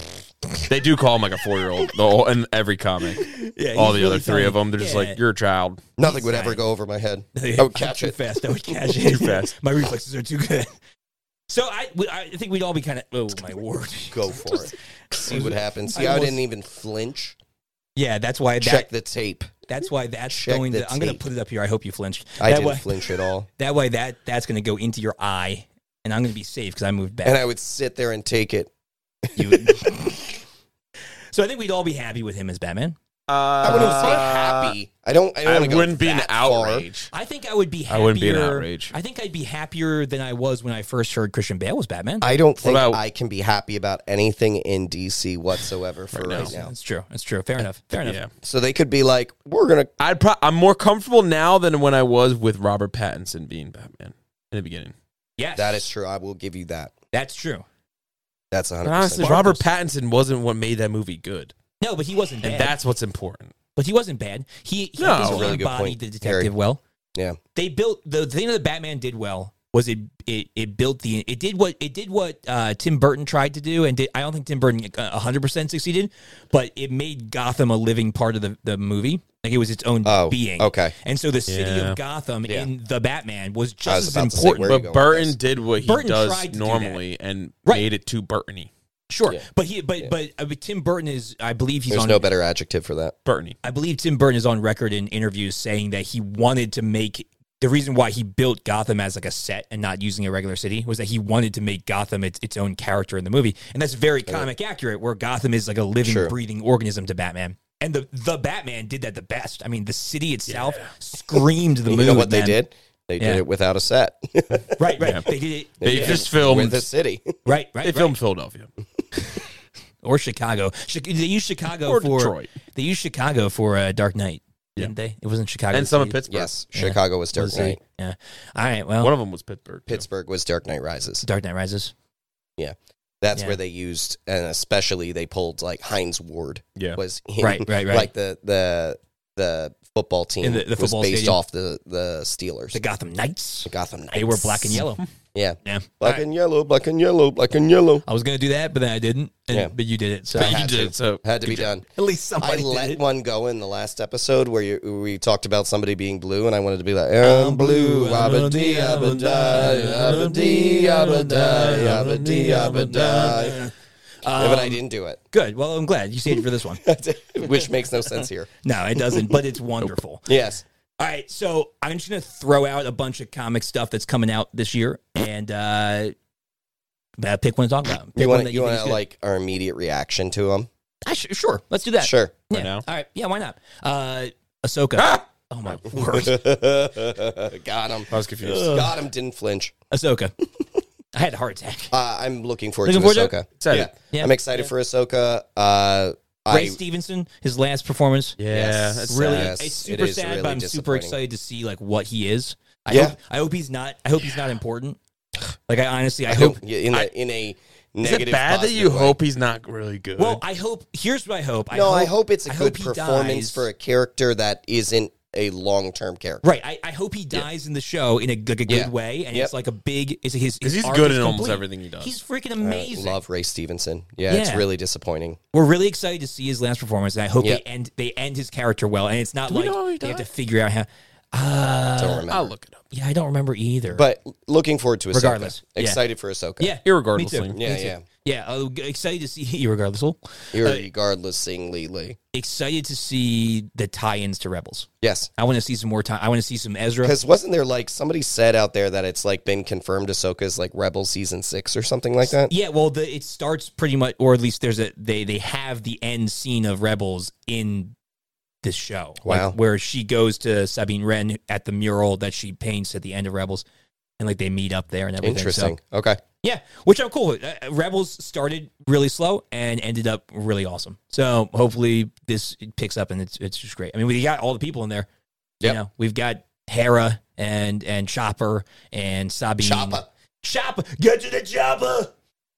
They do call him like a four-year-old though, in every comic. Yeah, All he's the other really three tiny. of them, they're just Yeah. like, "You're a child." Nothing He's would ever tiny. go over my head. Yeah, I would catch too it. fast. I would catch it Too fast. My reflexes are too good. So I, we- I think we'd all be kind of. Oh my word! Go for it. See what happens. See I how I almost- didn't even flinch. Yeah, that's why. That, Check the tape. That's why that's check going the to. I'm going to tape. put it up here. I hope you flinched. I that didn't way, flinch at all. that way that that's going to go into your eye, and I'm going to be safe because I moved back. And I would sit there and take it. You- so I think we'd all be happy with him as Batman. Uh, I wouldn't say happy. I don't. I, don't I wouldn't be an outrage. I think I would be happier. I wouldn't be an outrage. I think I'd be happier than I was when I first heard Christian Bale was Batman. I don't think about, I can be happy about anything in D C whatsoever for right, right now. That's true. That's true. Fair enough. Fair enough. Yeah. So they could be like, we're gonna. I'd pro- I'm more comfortable now than when I was with Robert Pattinson being Batman in the beginning. Yes, that is true. I will give you that. That's true. That's one hundred percent. percent. Honestly, Robert Pattinson wasn't what made that movie good. No, but he wasn't bad. And that's what's important. But he wasn't bad. He, he no, had his really own good body, point. the detective, Harry. well. Yeah. They built the thing that Batman did well was it it it built the it did what it did what uh, Tim Burton tried to do, and did, I don't think Tim Burton one hundred percent succeeded, but it made Gotham a living part of the, the movie. Like it was its own oh, being. Okay. And so the city yeah. of Gotham yeah. in the Batman was just was as important. Say, but Burton did what he Burton does normally do and right. made it too Burton-y. Sure, yeah. but he, but yeah. but uh, Tim Burton is, I believe he's There's on. no better adjective for that. Burton-y. I believe Tim Burton is on record in interviews saying that he wanted to make the reason why he built Gotham as like a set and not using a regular city was that he wanted to make Gotham its, its own character in the movie, and that's very comic yeah. accurate. Where Gotham is like a living, True. breathing organism to Batman. And the, the Batman did that the best. I mean, the city itself yeah. screamed the you mood. You know what man. they did? They yeah. did it without a set. right, right. Yeah. They did it. They, they just filmed with the city. Right, right. They right. filmed Philadelphia. Or Chicago. They used Chicago or for Detroit. They used Chicago for uh, Dark Knight, didn't yeah. they? It wasn't Chicago. And some of Pittsburgh. Yes, yeah. Chicago was Dark Knight. Yeah. All right. Well, one of them was Pittsburgh. Pittsburgh too. was Dark Knight Rises. Dark Knight Rises. Yeah. That's yeah. where they used, and especially they pulled like Hines Ward. Yeah. Was him, right, right, right. Like the the the football team the, the football was based stadium. off the the Steelers, the Gotham Knights. The Gotham Knights. They were black and yellow. yeah, yeah, black right. and yellow, black and yellow, black and yellow. I was gonna do that, but then I didn't. And, yeah. but you did it. So I you had did to. it. So had to be done. At least somebody. I did let it. one go in the last episode where you, we talked about somebody being blue, and I wanted to be like, I'm blue, abba-dee, abba-die, abba-dee, abba-die, abba-dee, abba-die. Um, yeah, but I didn't do it. Good. Well, I'm glad you saved it for this one. Which makes no sense here. No, it doesn't, but it's wonderful. Yes. All right, so I'm just going to throw out a bunch of comic stuff that's coming out this year, and uh, pick one to talk about. Pick you want you to like our immediate reaction to them? I sh- sure, let's do that. Sure. Yeah. Right now? All right, yeah, why not? Uh, Ahsoka. Ah! Oh, my word. Got him. I was confused. Uh, Got him, didn't flinch. Ahsoka. I had a heart attack. Uh, I'm looking forward looking to forward Ahsoka. To yeah. yeah. I'm excited yeah. for Ahsoka. Uh, Ray I, Stevenson, his last performance. Yeah, yes, that's really. Yes, It's super it sad, really but I'm super excited to see like what he is. I yeah. hope. I hope he's not. I hope he's not important. Like I honestly, I, I hope in a, I, in a Is negative. it bad that you way. hope he's not really good? Well, I hope. Here's what I hope. I no, hope, I hope it's a I good hope performance for a character that isn't a long-term character. Right. I, I hope he dies yeah. in the show in a, like a good yeah. way, and yep. it's like a big. It's his. Because his he's arc good is in complete. almost everything he does. He's freaking amazing. I love Ray Stevenson. Yeah, yeah, it's really disappointing. We're really excited to see his last performance, and I hope yep. they end. They end his character well, and it's not Do like we know how he they have died? to figure out how. Uh, Don't remember. I'll look it up. Yeah, I don't remember either. But looking forward to Ahsoka. Regardless, yeah. Excited for Ahsoka. yeah, Irregardlessly. me too. Yeah, me too. yeah. Yeah, uh, excited to see regardless. Uh, Irregardlessly. excited to see the tie-ins to Rebels. Yes. I want to see some more time. I want to see some Ezra. Because wasn't there like somebody said out there that it's like been confirmed Ahsoka's like Rebels season six or something like that? Yeah, well, the, it starts pretty much, or at least there's a they they have the end scene of Rebels in this show. Wow. Like, where she goes to Sabine Wren at the mural that she paints at the end of Rebels, and like they meet up there and everything. Interesting. So, okay. yeah, which I'm cool with. Uh, Rebels started really slow and ended up really awesome. So hopefully this picks up and it's it's just great. I mean, we got all the people in there. Yep. You know, we've got Hera and and Chopper and Sabine. Chopper. Chopper, get to the chopper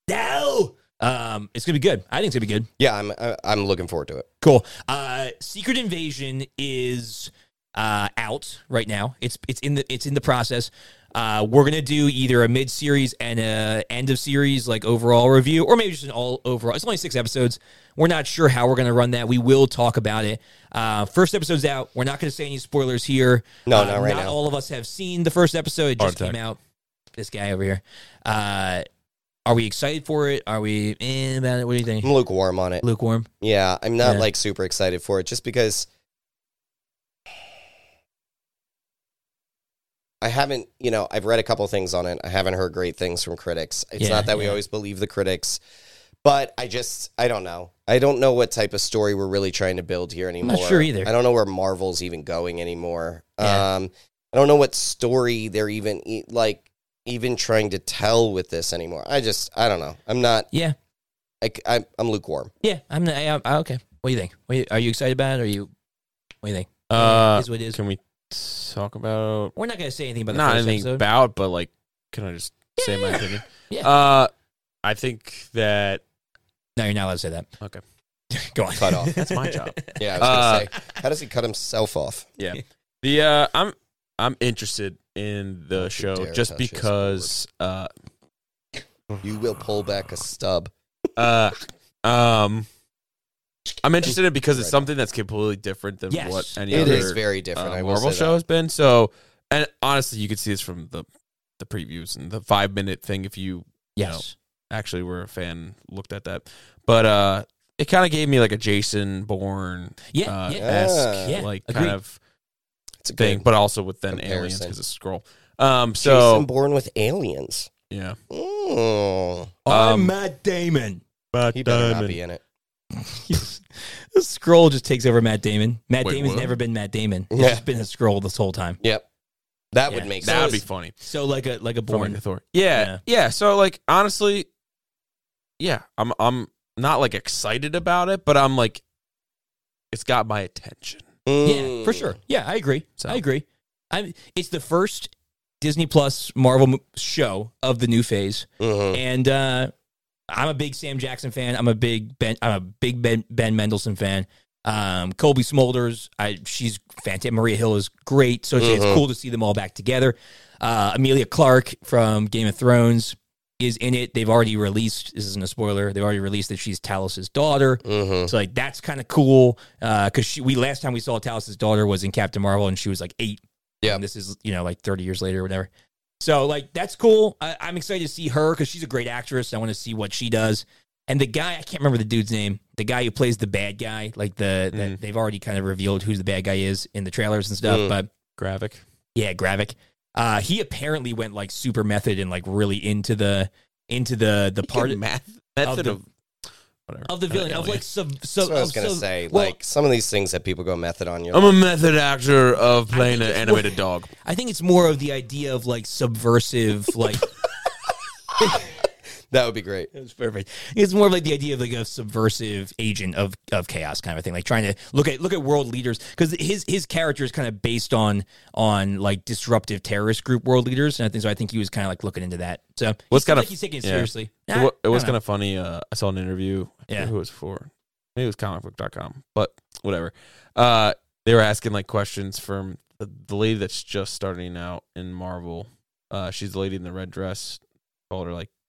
now. Um, it's gonna be good. I think it's gonna be good. Yeah, I'm I- I'm looking forward to it. Cool. Uh, Secret Invasion is uh, out right now. It's it's in the it's in the process. Uh, we're gonna do either a mid series and a end of series like overall review, or maybe just an all overall. It's only six episodes. We're not sure how we're gonna run that. We will talk about it. Uh, first episode's out. We're not gonna say any spoilers here. No, uh, not right not now. all of us have seen the first episode. It just came out. This guy over here. Uh, are we excited for it? Are we eh, about it? What do you think? I'm lukewarm on it. Lukewarm. Yeah, I'm not Yeah. like super excited for it just because I haven't, you know, I've read a couple things on it. I haven't heard great things from critics. It's Yeah, not that we yeah. always believe the critics, but I just, I don't know. I don't know what type of story we're really trying to build here anymore. I'm not sure either. I don't know where Marvel's even going anymore. Yeah. Um, I don't know what story they're even like even trying to tell with this anymore. I just I don't know. I'm not. Yeah. I, I, I'm lukewarm. Yeah. I'm. Not, I'm okay. What do you think? What do you, are you excited about it? Or are you? What do you think? Uh, it is what it is. Can we talk about? We're not going to say anything about the Not first anything episode. about, but like, can I just Yeah, say my yeah. opinion? Yeah. Uh, I think that. No, you're not allowed to say that. Okay. Go on. Cut off. That's my job. Yeah, I was Uh, gonna say, how does he cut himself off? Yeah. The uh, I'm I'm interested in the Don't you show dare just touch his because uh You will pull back a stub. uh um I'm interested in it because it's Right. something that's completely different than Yes. what any It other is very different. uh, I will Marvel say show that. has been. So, and honestly, you could see this from the the previews and the five minute thing if you Yes. actually were a fan, looked at that. But uh it kind of gave me like a Jason Bourne Yeah. uh, yeah. esque Yeah, like agreed. kind of It's a thing, good but also with then aliens comparison. because it's scroll. Um, Jason so born with aliens. yeah, Mm. I'm Um, Matt Damon. but He better not be in it. The scroll just takes over Matt Damon. Matt Wait, Damon's what? never been Matt Damon. He's Yeah. just been a scroll this whole time. Yep. That Yeah. would make that sense. would be funny. So like a like a From Bourne. like Thor. Yeah, Yeah. yeah, So like honestly, yeah, I'm I'm not like excited about it, but I'm like, it's got my attention. Yeah, for sure. Yeah, I agree. So- I agree. I'm. It's the first Disney Plus Marvel mo- show of the new phase, Mhm. and uh, I'm a big Sam Jackson fan. I'm a big Ben. I'm a big Ben, Ben Mendelsohn fan. Um, Colby Smulders, I she's fantastic. Maria Hill is great. So it's, it's Mhm. cool to see them all back together. Uh, Amelia Clark from Game of Thrones is in it. They've already released. This isn't a spoiler. They've already released that she's Talos's daughter. Mhm. So like that's kind of cool because she we last time we saw Talos's daughter was in Captain Marvel and she was like eight. Yeah. And this is you know like thirty years later or whatever. So like that's cool. I, I'm excited to see her because she's a great actress. I want to see what she does. And the guy I can't remember the dude's name. The guy who plays the bad guy, like the, the Mm. they've already kind of revealed who the bad guy is in the trailers and stuff. Mm. But Gravik. yeah, Gravik. Uh, he apparently went like super method and like really into the into the the part of, math method the- of whatever of the villain of like sub sub. That's what I was of gonna sub- say. well, Like some of these things that people go method on you. I'm a method actor of playing think an it's animated dog. I think it's more of the idea of like subversive, like That would be great. it's perfect. It's more of like the idea of like a subversive agent of, of chaos kind of thing, like trying to look at look at world leaders because his his character is kind of based on on like disruptive terrorist group world leaders, and I think so. I think he was kind of like looking into that. So What's he's kinda- like he's taking it yeah. seriously. It, Nah, wa- it I was don't kind know. of funny. Uh, I saw an interview. I Yeah. forget who it was for. Maybe it was comic book dot com, but whatever. Uh, they were asking like questions from the, the lady that's just starting out in Marvel. Uh, she's the lady in the red dress. Called her like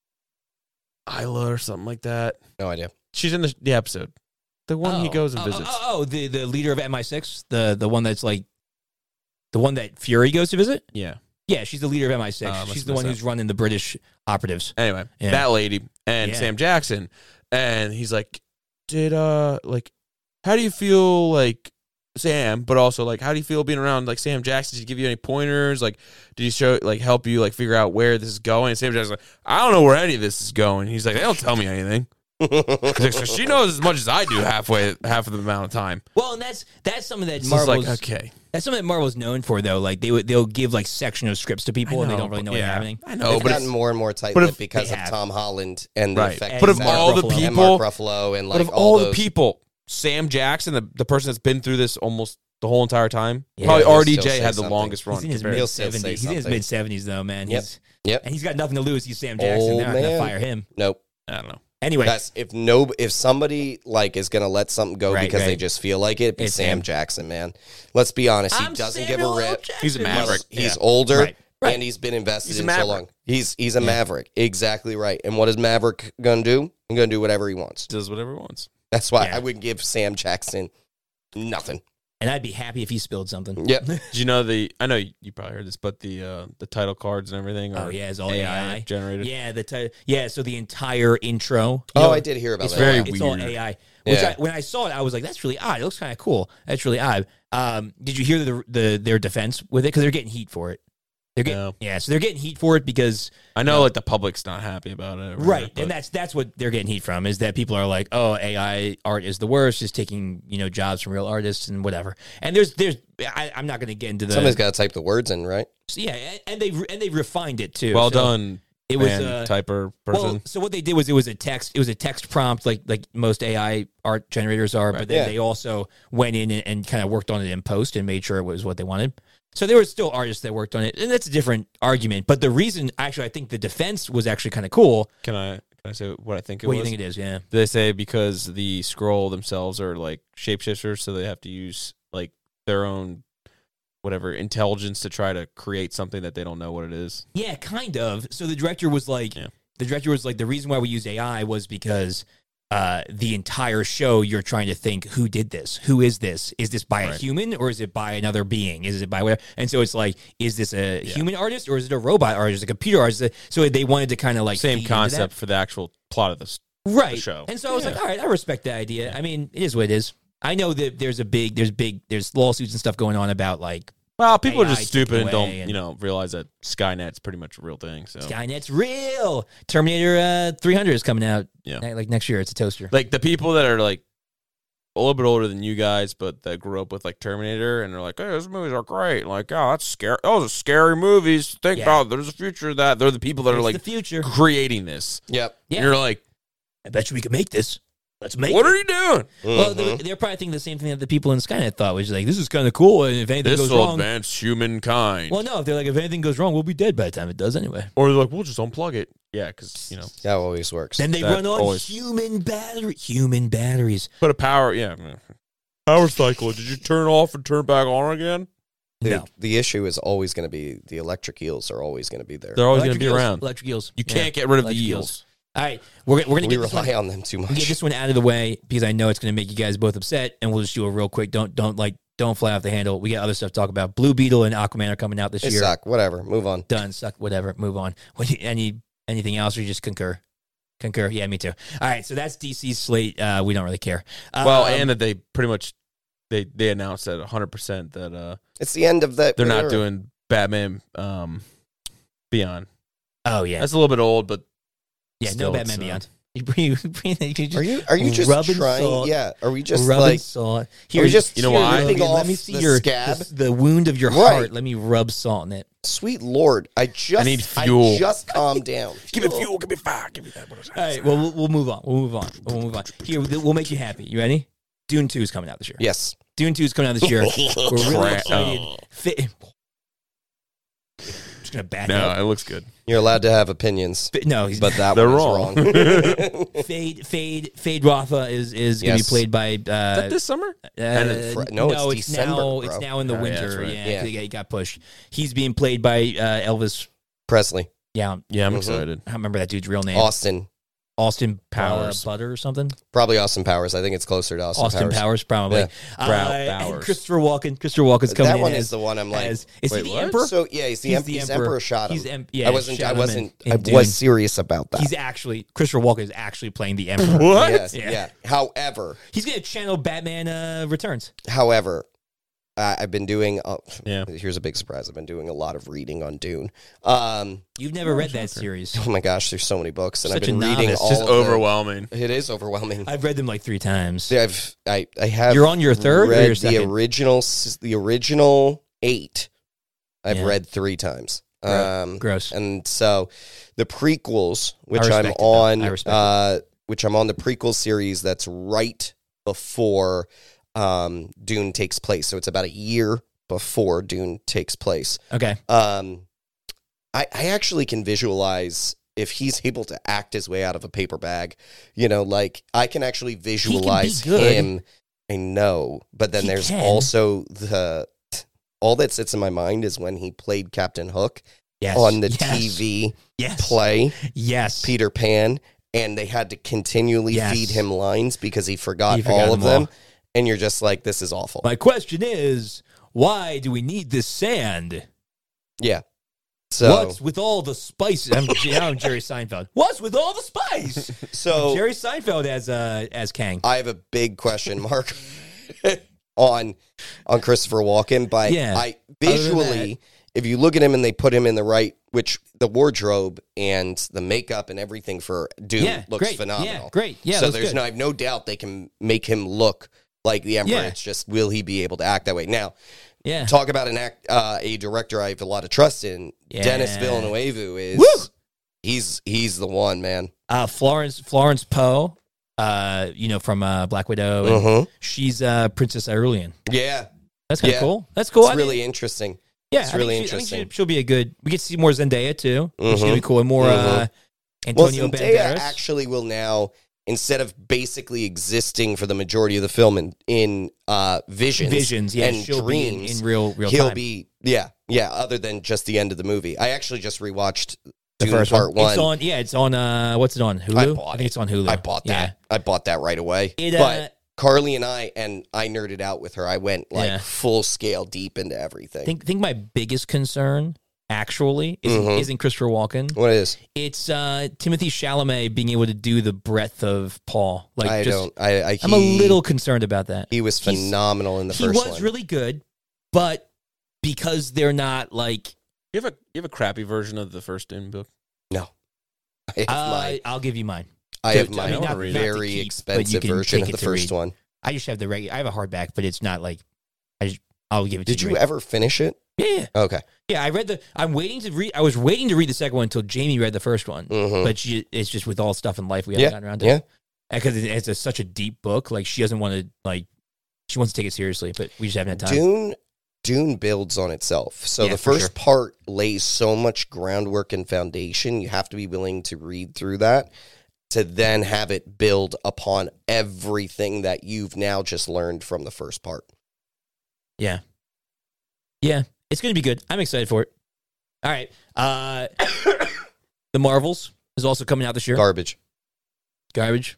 Isla or something like that. No idea. She's in the, the episode. The one he Oh, goes and oh, visits. Oh, oh, oh, the the leader of M I six, the the one that's like the one that Fury goes to visit. Yeah. Yeah, she's the leader of M I six. Oh, I must she's have the one missed who's running the British operatives. Anyway, Yeah. that lady and Yeah. Sam Jackson, and he's like, "Did uh like, how do you feel like Sam? But also like, how do you feel being around like Sam Jackson? Did he give you any pointers? Like, did he show like help you like figure out where this is going?" And Sam Jackson's like, "I don't know where any of this is going." He's like, "They don't tell me anything." He's like, "So she knows as much as I do halfway half of the amount of time." Well, and that's that's something that It's just Marvel's like okay, that's something that Marvel's known for though. Like they would they'll give like sectional scripts to people I and they know, don't really know yeah. what's happening. I know, They've but gotten it's, more and more tight but if- because They of have. Tom Holland and the Right. effect. But of that- all the Ruffalo. and people- Mark Ruffalo and but like of all, all those, the people, Sam Jackson, the the person that's been through this almost the whole entire time, Yeah, probably he'll R D still J say had the something. longest run. He's in his compared- mid He'll still say seventies. He's in his something. mid seventies though, man. Yep. He's, Yep. and he's got nothing to lose. He's Sam Jackson. Old They're not going to man. fire him. Nope. I don't know. Anyway, That's if no if somebody like is gonna let something go Right, because they right. just feel like it, be It's Sam him. Jackson, man. Let's be honest, he I'm doesn't Samuel give a L. rip. Jackson. He's a maverick. He's, he's Yeah. older Right, right. and he's been invested He's a in maverick. so long. He's he's a Yeah. maverick. Exactly right. And what is Maverick gonna do? He's gonna do whatever he wants. Does whatever he wants. That's why Yeah. I would give Sam Jackson nothing. And I'd be happy if he spilled something. Yep. Did you know the? I know you probably heard this, but the uh, the title cards and everything. Oh Are yeah, it's all A A I, I. generated. Yeah, the ti- yeah. So the entire intro. you Oh, know, I did hear about It's that. very all, it's all weird. A I. Which Yeah. I, when I saw it, I was like, "That's really odd. It looks kind of cool. That's really odd." Um, did you hear the, the their defense with it? Because they're getting heat for it. They're getting, no. Yeah, so they're getting heat for it because I know, you know like the public's not happy about it, right? right and that's that's what they're getting heat from is that people are like, oh, A I art is the worst, is taking you know jobs from real artists and whatever. And there's there's I, I'm not going to get into the somebody's got to type the words in, right? So yeah, and they and they refined it too. Well so done. It was a typer person. Well, so what they did was it was a text. It was a text prompt, like like most A I art generators are. Right. But then yeah. they also went in and, and kind of worked on it in post and made sure it was what they wanted. So there were still artists that worked on it, and that's a different argument. But the reason, actually, I think the defense was actually kind of cool. Can I can I say what I think it what was? What do you think it is? Yeah, they say because the scroll themselves are like shapeshifters, so they have to use like their own. Whatever intelligence to try to create something that they don't know what it is. Yeah, kind of. So the director was like, yeah. the director was like, the reason why we use A I was because uh, the entire show you're trying to think, who did this? Who is this? Is this by right. a human or is it by another being? Is it by whatever? And so it's like, is this a yeah. human artist or is it a robot artist, a computer artist? So they wanted to kind of like same concept for the actual plot of the, right. the show. And so I was yeah. like, all right, I respect the idea. Yeah. I mean, it is what it is. I know that there's a big, there's big, there's lawsuits and stuff going on about like, well, people A I are just stupid and don't, and, you know, realize that Skynet's pretty much a real thing. So Skynet's real. Terminator uh, three hundred is coming out. Yeah, like next year. It's a toaster. Like the people that are like a little bit older than you guys, but that grew up with like Terminator, and they're like, "Hey, those movies are great." Like, oh, that's scary. Those are scary movies. Think yeah. about it. There's a future of that. They're the people that it's are like the future creating this. Yep. Yeah. And you're like, I bet you we could make this. Let's make what it. are you doing? Well, mm-hmm. they're, they're probably thinking the same thing that the people in Skynet thought, which is like, this is kind of cool, and if anything this goes will wrong... advance humankind. Well, no, if they're like, if anything goes wrong, we'll be dead by the time it does anyway. Or they're like, we'll just unplug it. Yeah, because, you know... That always works. Then they that run on always... human battery, human batteries. Put a power... Yeah. Power cycle. Did you turn off and turn back on again? The, no. the issue is always going to be, the electric eels are always going to be there. They're always going to be eels, around. Electric eels. You yeah. can't get rid of electric the eels. eels. All right, we're, we're going to we get rely one, on them too much. Get this one out of the way because I know it's going to make you guys both upset, and we'll just do it real quick. Don't don't like don't fly off the handle. We got other stuff to talk about. Blue Beetle and Aquaman are coming out this they year. Suck. Whatever. Move on. Done. Suck. Whatever. Move on. What, any anything else, or you just concur? Concur. Yeah, me too. All right, so that's D C's slate. Uh, we don't really care. Well, um, and that they pretty much they they announced at one hundred percent that uh it's the end of that. They're not doing Batman um Beyond. Oh yeah, that's a little bit old, but yeah, no Batman uh, Beyond. You, you, you just are you are you just trying? Salt, yeah, are we just rubbing like salt? Here, just you know why? Okay, let me see your scab, the, the wound of your right. heart. Let me rub salt in it. Sweet Lord, I just I need fuel. I just calm down. Give me fuel. Give me fire. Give me that. All right, well, well, we'll move on. We'll move on. We'll move on. Here, we'll make you happy. You ready? Dune two is coming out this year. Yes, Dune two is coming out this year. We're really excited. Oh. Fit. Just gonna back no, up. it looks good. You're allowed to have opinions. But, no, he's but that they're one wrong. wrong. Fade, Fade, Fade Rafa is is gonna yes. be played by. Uh, is that this summer? Uh, fr- no, no, it's, it's December, now. bro. It's now in the oh, winter. Yeah, Yeah, right. yeah. It got pushed. He's being played by uh, Elvis Presley. Yeah, yeah, I'm mm-hmm. excited. I don't remember that dude's real name. Austin. Austin Powers. uh, Butter or something. Probably Austin Powers. I think it's closer to Austin, Austin Powers. Powers, probably. Yeah. Uh, Powers. and Christopher Walken. Christopher Walken's coming that in one as, is the one I'm like. As, is wait, he the what? emperor? So yeah, he's the, he's em- the he's emperor. emperor shot him. He's em- yeah, I wasn't. shot I him wasn't. in, I in was Dune. serious about that. He's actually Christopher Walken is actually playing the emperor. What? Yes, Yeah. yeah. However, He's gonna channel Batman uh, Returns. however, uh, I've been doing. Uh, Yeah. Here's a big surprise. I've been doing a lot of reading on Dune. Um, You've never read that series. oh my gosh, there's so many books, and Such I've been a reading novice. all. It's just of the- overwhelming. It is overwhelming. I've read them like three times. Yeah, I've I I have. You're on your third or read your the second? original s- the original eight. I've Yeah. read three times. Gross. Um, Gross. And so the prequels, which I I'm respect it, though. on, I respect uh, which I'm on the prequel series that's right before um, Dune takes place. So it's about a year before Dune takes place. Okay. Um, I, I actually can visualize if he's able to act his way out of a paper bag, you know, like I can actually visualize good. him. I know, but then He there's can. also the all that sits in my mind is when he played Captain Hook Yes. on the Yes. T V Yes. play Yes. Peter Pan, and they had to continually Yes. feed him lines because he forgot, He forgot all of them them. all. And you're just like, this is awful. My question is, why do we need this sand? Yeah. So What's with all the spices? I'm, I'm Jerry Seinfeld. What's with all the spice? so Jerry Seinfeld as uh, as Kang. I have a big question mark on on Christopher Walken, but Yeah. I visually if you look at him and they put him in the right, which the wardrobe and the makeup and everything for Dune yeah, looks great. phenomenal. Yeah, great. Yeah, so there's good. no, I have no doubt they can make him look like the Emperor. Yeah. It's just, will he be able to act that way? Now, yeah. talk about an act, uh, a director I have a lot of trust in. Yeah. Denis Villeneuve is, Woo! he's he's the one, man. Uh, Florence Florence Poe, uh, you know, from uh, Black Widow. And Mm-hmm. She's uh, Princess Irulan. Yeah. That's kind of Yeah. cool. That's cool. It's I really mean, interesting. yeah, it's I really think she, interesting. I think she, she'll be a good. We get to see more Zendaya too, which is Mhm. gonna be cool, and more uh, Antonio well, Zendaya Banderas. actually will now, instead of basically existing for the majority of the film in, in uh, visions, Visions, yeah, and she'll dreams, be in, in real real he'll time. be, yeah, yeah, other than just the end of the movie. I actually just rewatched the Dune first Part one. One. It's on. Yeah, it's on. Uh, what's it on? Hulu. I bought think it. it's on Hulu. I bought that. I bought that right away. It, uh, but Carly and I, and I nerded out with her. I went like Yeah. full scale deep into everything. I think think my biggest concern actually isn't, Mhm. isn't Christopher Walken. What is? It's uh, Timothy Chalamet being able to do the breadth of Paul. Like, I just, don't. I. I he, I'm a little concerned about that. He was He's- phenomenal in the He first was one. really good, but because they're not like, You have a you have a crappy version of the first Dune book. I have uh, my. I'll give you mine. I to- have to- my I mean, not- not to very keep, but you expensive can version take of it the to first read. one. I just have the regular. I have a hardback, but it's not like I. Just, I'll give it to Did you. you to read. ever finish it? Yeah, yeah, Okay. yeah. I read the. I'm waiting to read. I was waiting to read the second one until Jamie read the first one, Mhm. but she, it's just with all stuff in life we haven't Yeah, gotten around to. yeah. Because it, it's a, such a deep book. Like she doesn't want to like. She wants to take it seriously, but we just haven't had time. Dune Dune builds on itself. So Yeah, the for first sure. part lays so much groundwork and foundation. You have to be willing to read through that to then have it build upon everything that you've now just learned from the first part. Yeah. Yeah. It's going to be good. I'm excited for it. All right. Uh, The Marvels is also coming out this year. Garbage. Garbage.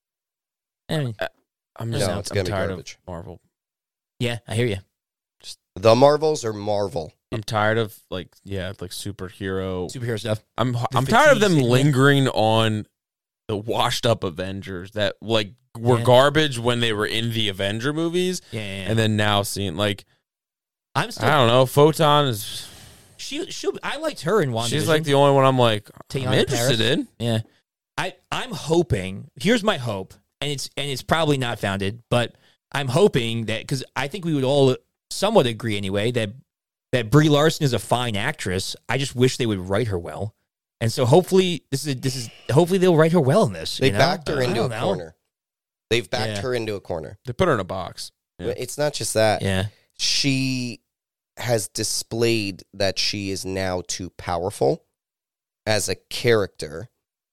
I mean, I'm No, just it's I'm gonna be tired garbage. of Marvel. yeah, I hear you. The Marvels or Marvel? I'm tired of like yeah, like superhero. Superhero stuff. I'm I'm tired of them fatigue, yeah. lingering on the washed up Avengers that like were Yeah. garbage when they were in the Avenger movies, Yeah, yeah, yeah. and then now seeing like I'm still. I don't know, Photon is She, she, I liked her in WandaVision. she's like the only one I'm like I'm Teyana interested Parris. in. Yeah, I, I'm hoping. Here's my hope, and it's and it's probably not founded, but I'm hoping that because I think we would all somewhat agree anyway that that Brie Larson is a fine actress. I just wish they would write her well, and so hopefully this is this is hopefully they'll write her well in this. They you know? backed her I into a don't know. corner. They've backed Yeah. her into a corner. They put her in a box. Yeah. It's not just that. Yeah, She has displayed that she is now too powerful as a character.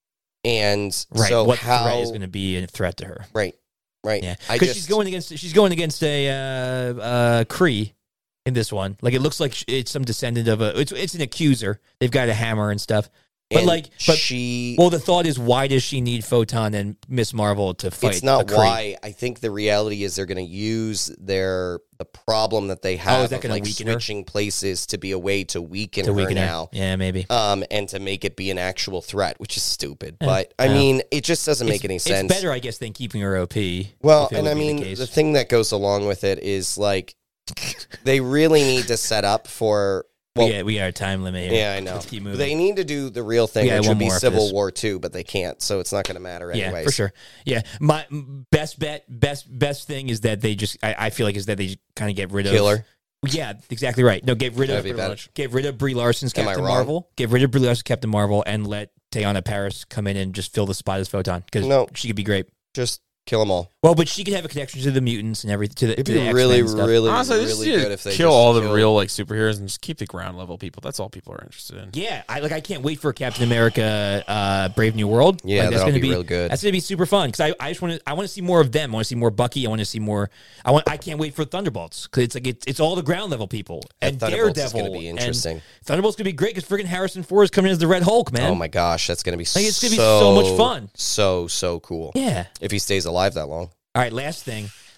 And right. so what how threat is going to be a threat to her? right, right. Yeah, I because just she's going against she's going against a uh, uh, Kree in this one. Like it looks like sh- it's some descendant of a. It's it's an accuser. They've got a hammer and stuff. But and like, but she well, the thought is, why does she need Photon and Miss Marvel to fight? it's not a Kree? why. I think the reality is they're going to use their the problem that they have Oh, is that of gonna like weaken her? switching places to be a way to weaken to her weaken her. now. Yeah, maybe. Um, and to make it be an actual threat, which is stupid. Yeah. But I Yeah. mean, it just doesn't make It's- any sense. It's better, I guess, than keeping her O P. Well, if it and would I be mean, the, the, case. thing that goes along with it is like they really need to set up for. Well, we got we got a time limit here. yeah, I know. Let's keep moving. They need to do the real thing, We got which one would be more after Civil this. War two, but they can't, so it's not going to matter Yeah, anyways. for sure. Yeah, my m- best bet, best best thing is that they just. I, I feel like is that they kind of get rid of Killer. Yeah, exactly right. No, get rid of That'd be better. get rid of Brie Larson's Am I Captain wrong? Marvel. Get rid of Brie Larson's Captain Marvel and let Teyana Parris come in and just fill the spot as Photon because No. she could be great. Just kill them all. Well, but she could have a connection to the mutants and everything. To the, It'd to be the really, X-Men stuff. really, Honestly, they really just need to good if they kill just all the killed- real like superheroes and just keep the ground level people. That's all people are interested in. Yeah, I like. I can't wait for Captain America: uh, Brave New World. Yeah, like, that's that'll gonna be real good. That's gonna be super fun because I, I just want to. I want to see more of them. I want to see more Bucky. I want to see more. I want. I can't wait for Thunderbolts because it's like it's, it's all the ground level people and Thunderbolts is Daredevil. gonna be and interesting. Thunderbolts gonna be great because freaking Harrison Ford is coming in as the Red Hulk, man. Oh my gosh, that's going to be Like, it's gonna be so so much fun. So so cool. Yeah. If he stays alive that long. All right, last thing.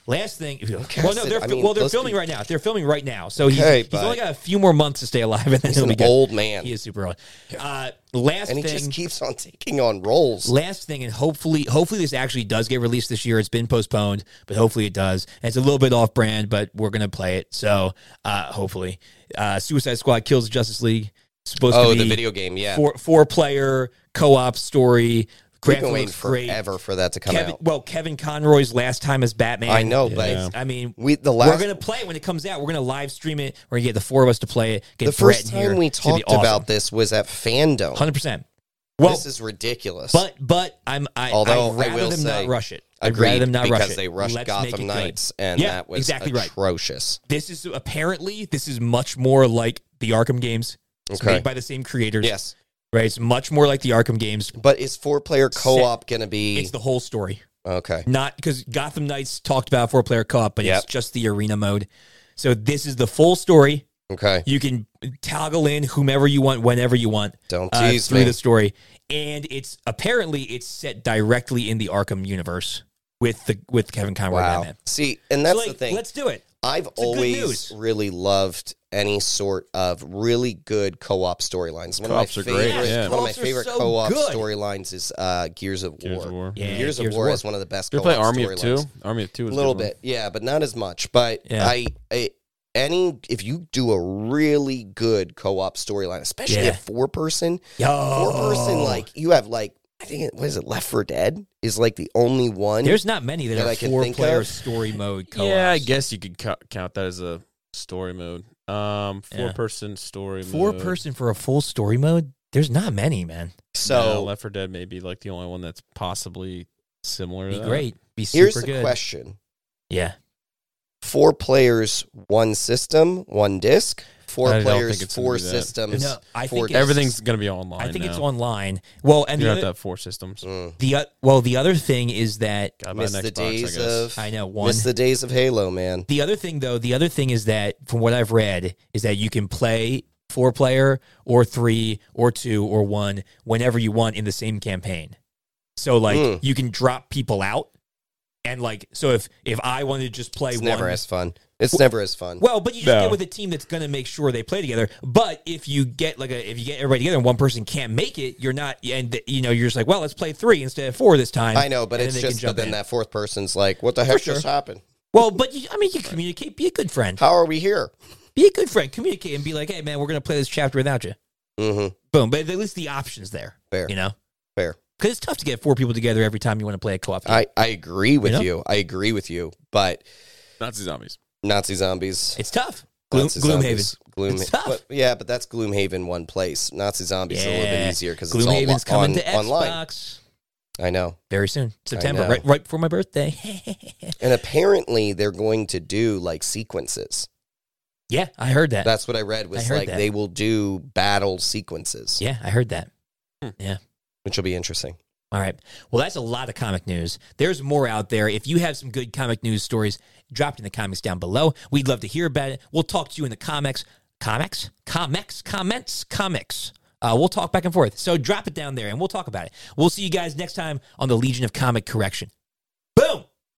Last thing. Okay, Well, no, they're I mean, well they're let's filming be- right now. They're filming right now, so he's, Okay, he's but- only got a few more months to stay alive, and then He's he'll be an good. old man. He is super old. Uh, last And he thing. just keeps on taking on roles. Last thing, and hopefully, hopefully this actually does get released this year. It's been postponed, but hopefully it does. And it's a little bit off brand, but we're gonna play it. So uh, hopefully, uh, Suicide Squad Kills the Justice League. It's supposed Oh, to be the video game, yeah. four four player co op story. We've been Graphic waiting looks great. forever for that to come Kevin, out. well, Kevin Conroy's last time as Batman. I know, but It's- I mean, we the last we're gonna play it when it comes out. We're gonna live stream it. We're gonna get the four of us to play it. Get the Brett first in here. time we It's gonna be talked about this was at Fandom. hundred percent. Well, This is ridiculous. but but I'm I. Although I'd rather I will them say, not rush it. I'd agreed, rather them not rush because it they rushed Let's make it Gotham good. Knights, and Yeah, that was exactly right. atrocious. This is apparently this is much more like the Arkham games. It's Okay. made by the same creators. Yes, Right. It's much more like the Arkham games. but is four-player co-op going to be It's the whole story. okay? Not because Gotham Knights talked about four player co-op, but Yep. it's just the arena mode. So this is the full story. Okay, You can toggle in whomever you want, whenever you want, don't uh, tease through me. the story. And it's apparently it's set directly in the Arkham universe with the with Kevin Conroy Wow. Batman. See, and that's So, like, the thing. Let's do it. I've a good always news. really loved any sort of really good co-op storylines. One Co-ops are of my great, favorite, yeah. one of my Co-ops are favorite so co-op good. storylines is uh, Gears of War. Gears of War. Yeah, Gears, of War is one of the best. Did you co-op play Army of Two? storylines. Army of Two A is little good one. bit, yeah, but not as much. But Yeah. I, I, any if you do a really good co-op storyline, especially Yeah. a four-person, Yo. four-person, like you have like I think it, what is it? Left four Dead is like the only one. There's not many that, that are I can four think player of. story mode co-ops. Yeah, I guess you could count, count that as a story mode. Um, Yeah. four person story Four mode. person for a full story mode. There's not many, man. so No, Left four Dead may be like the only one that's possibly similar. Be to that. great. Be super here's the good. question: Yeah. four players, one system, one disc. Four I don't players, think it's gonna four be that. systems. No, I four think it's- Everything's gonna be online. I think it's now. online. Well, and You the don't have other, to have four systems. Mm. the uh, well, the other thing is that Gotta buy Miss an the Xbox, I days guess. of I know one. miss the days of Halo, man. The other thing, though, the other thing is that from what I've read is that you can play four player or three or two or one whenever you want in the same campaign. So like Mm. you can drop people out, and like so if if I wanted to just play It's one, never as fun. It's never as fun. well, but you just No. get with a team that's going to make sure they play together. But if you get like a if you get everybody together and one person can't make it, you're not, and you know you're just like, well, let's play three instead of four this time. I know, but and it's then they can just jump but then in. that fourth person's like, "What the heck sure. just happened? Well, but you, I mean, you communicate. Be a good friend. How are we here?" Be a good friend. Communicate and be like, hey, man, we're going to play this chapter without you. Mm-hmm. Boom. But at least the option's there. Fair. You know? Fair. Because it's tough to get four people together every time you want to play a co-op game. I, I agree with You know? you. I agree with you. But Nazi zombies. Nazi zombies. It's tough. Gloom, Nazi Gloomhaven. zombies, Gloom, It's tough. but- yeah, but that's Gloomhaven one place. Nazi zombies is a little bit Yeah. easier because it's all Gloomhaven's lo- coming on, to Xbox online. I know. very soon. September, know. right, right before my birthday. And apparently they're going to do like sequences. Yeah, I heard that. That's what I read was I heard like that. they will do battle sequences, Yeah, I heard that. which will be interesting. All right. Well, that's a lot of comic news. There's more out there. If you have some good comic news stories, drop it in the comments down below. We'd love to hear about it. We'll talk to you in the comics. Comics? Comics? Comments? Comics. Uh, we'll talk back and forth. So drop it down there and we'll talk about it. We'll see you guys next time on the Legion of Comic Correction.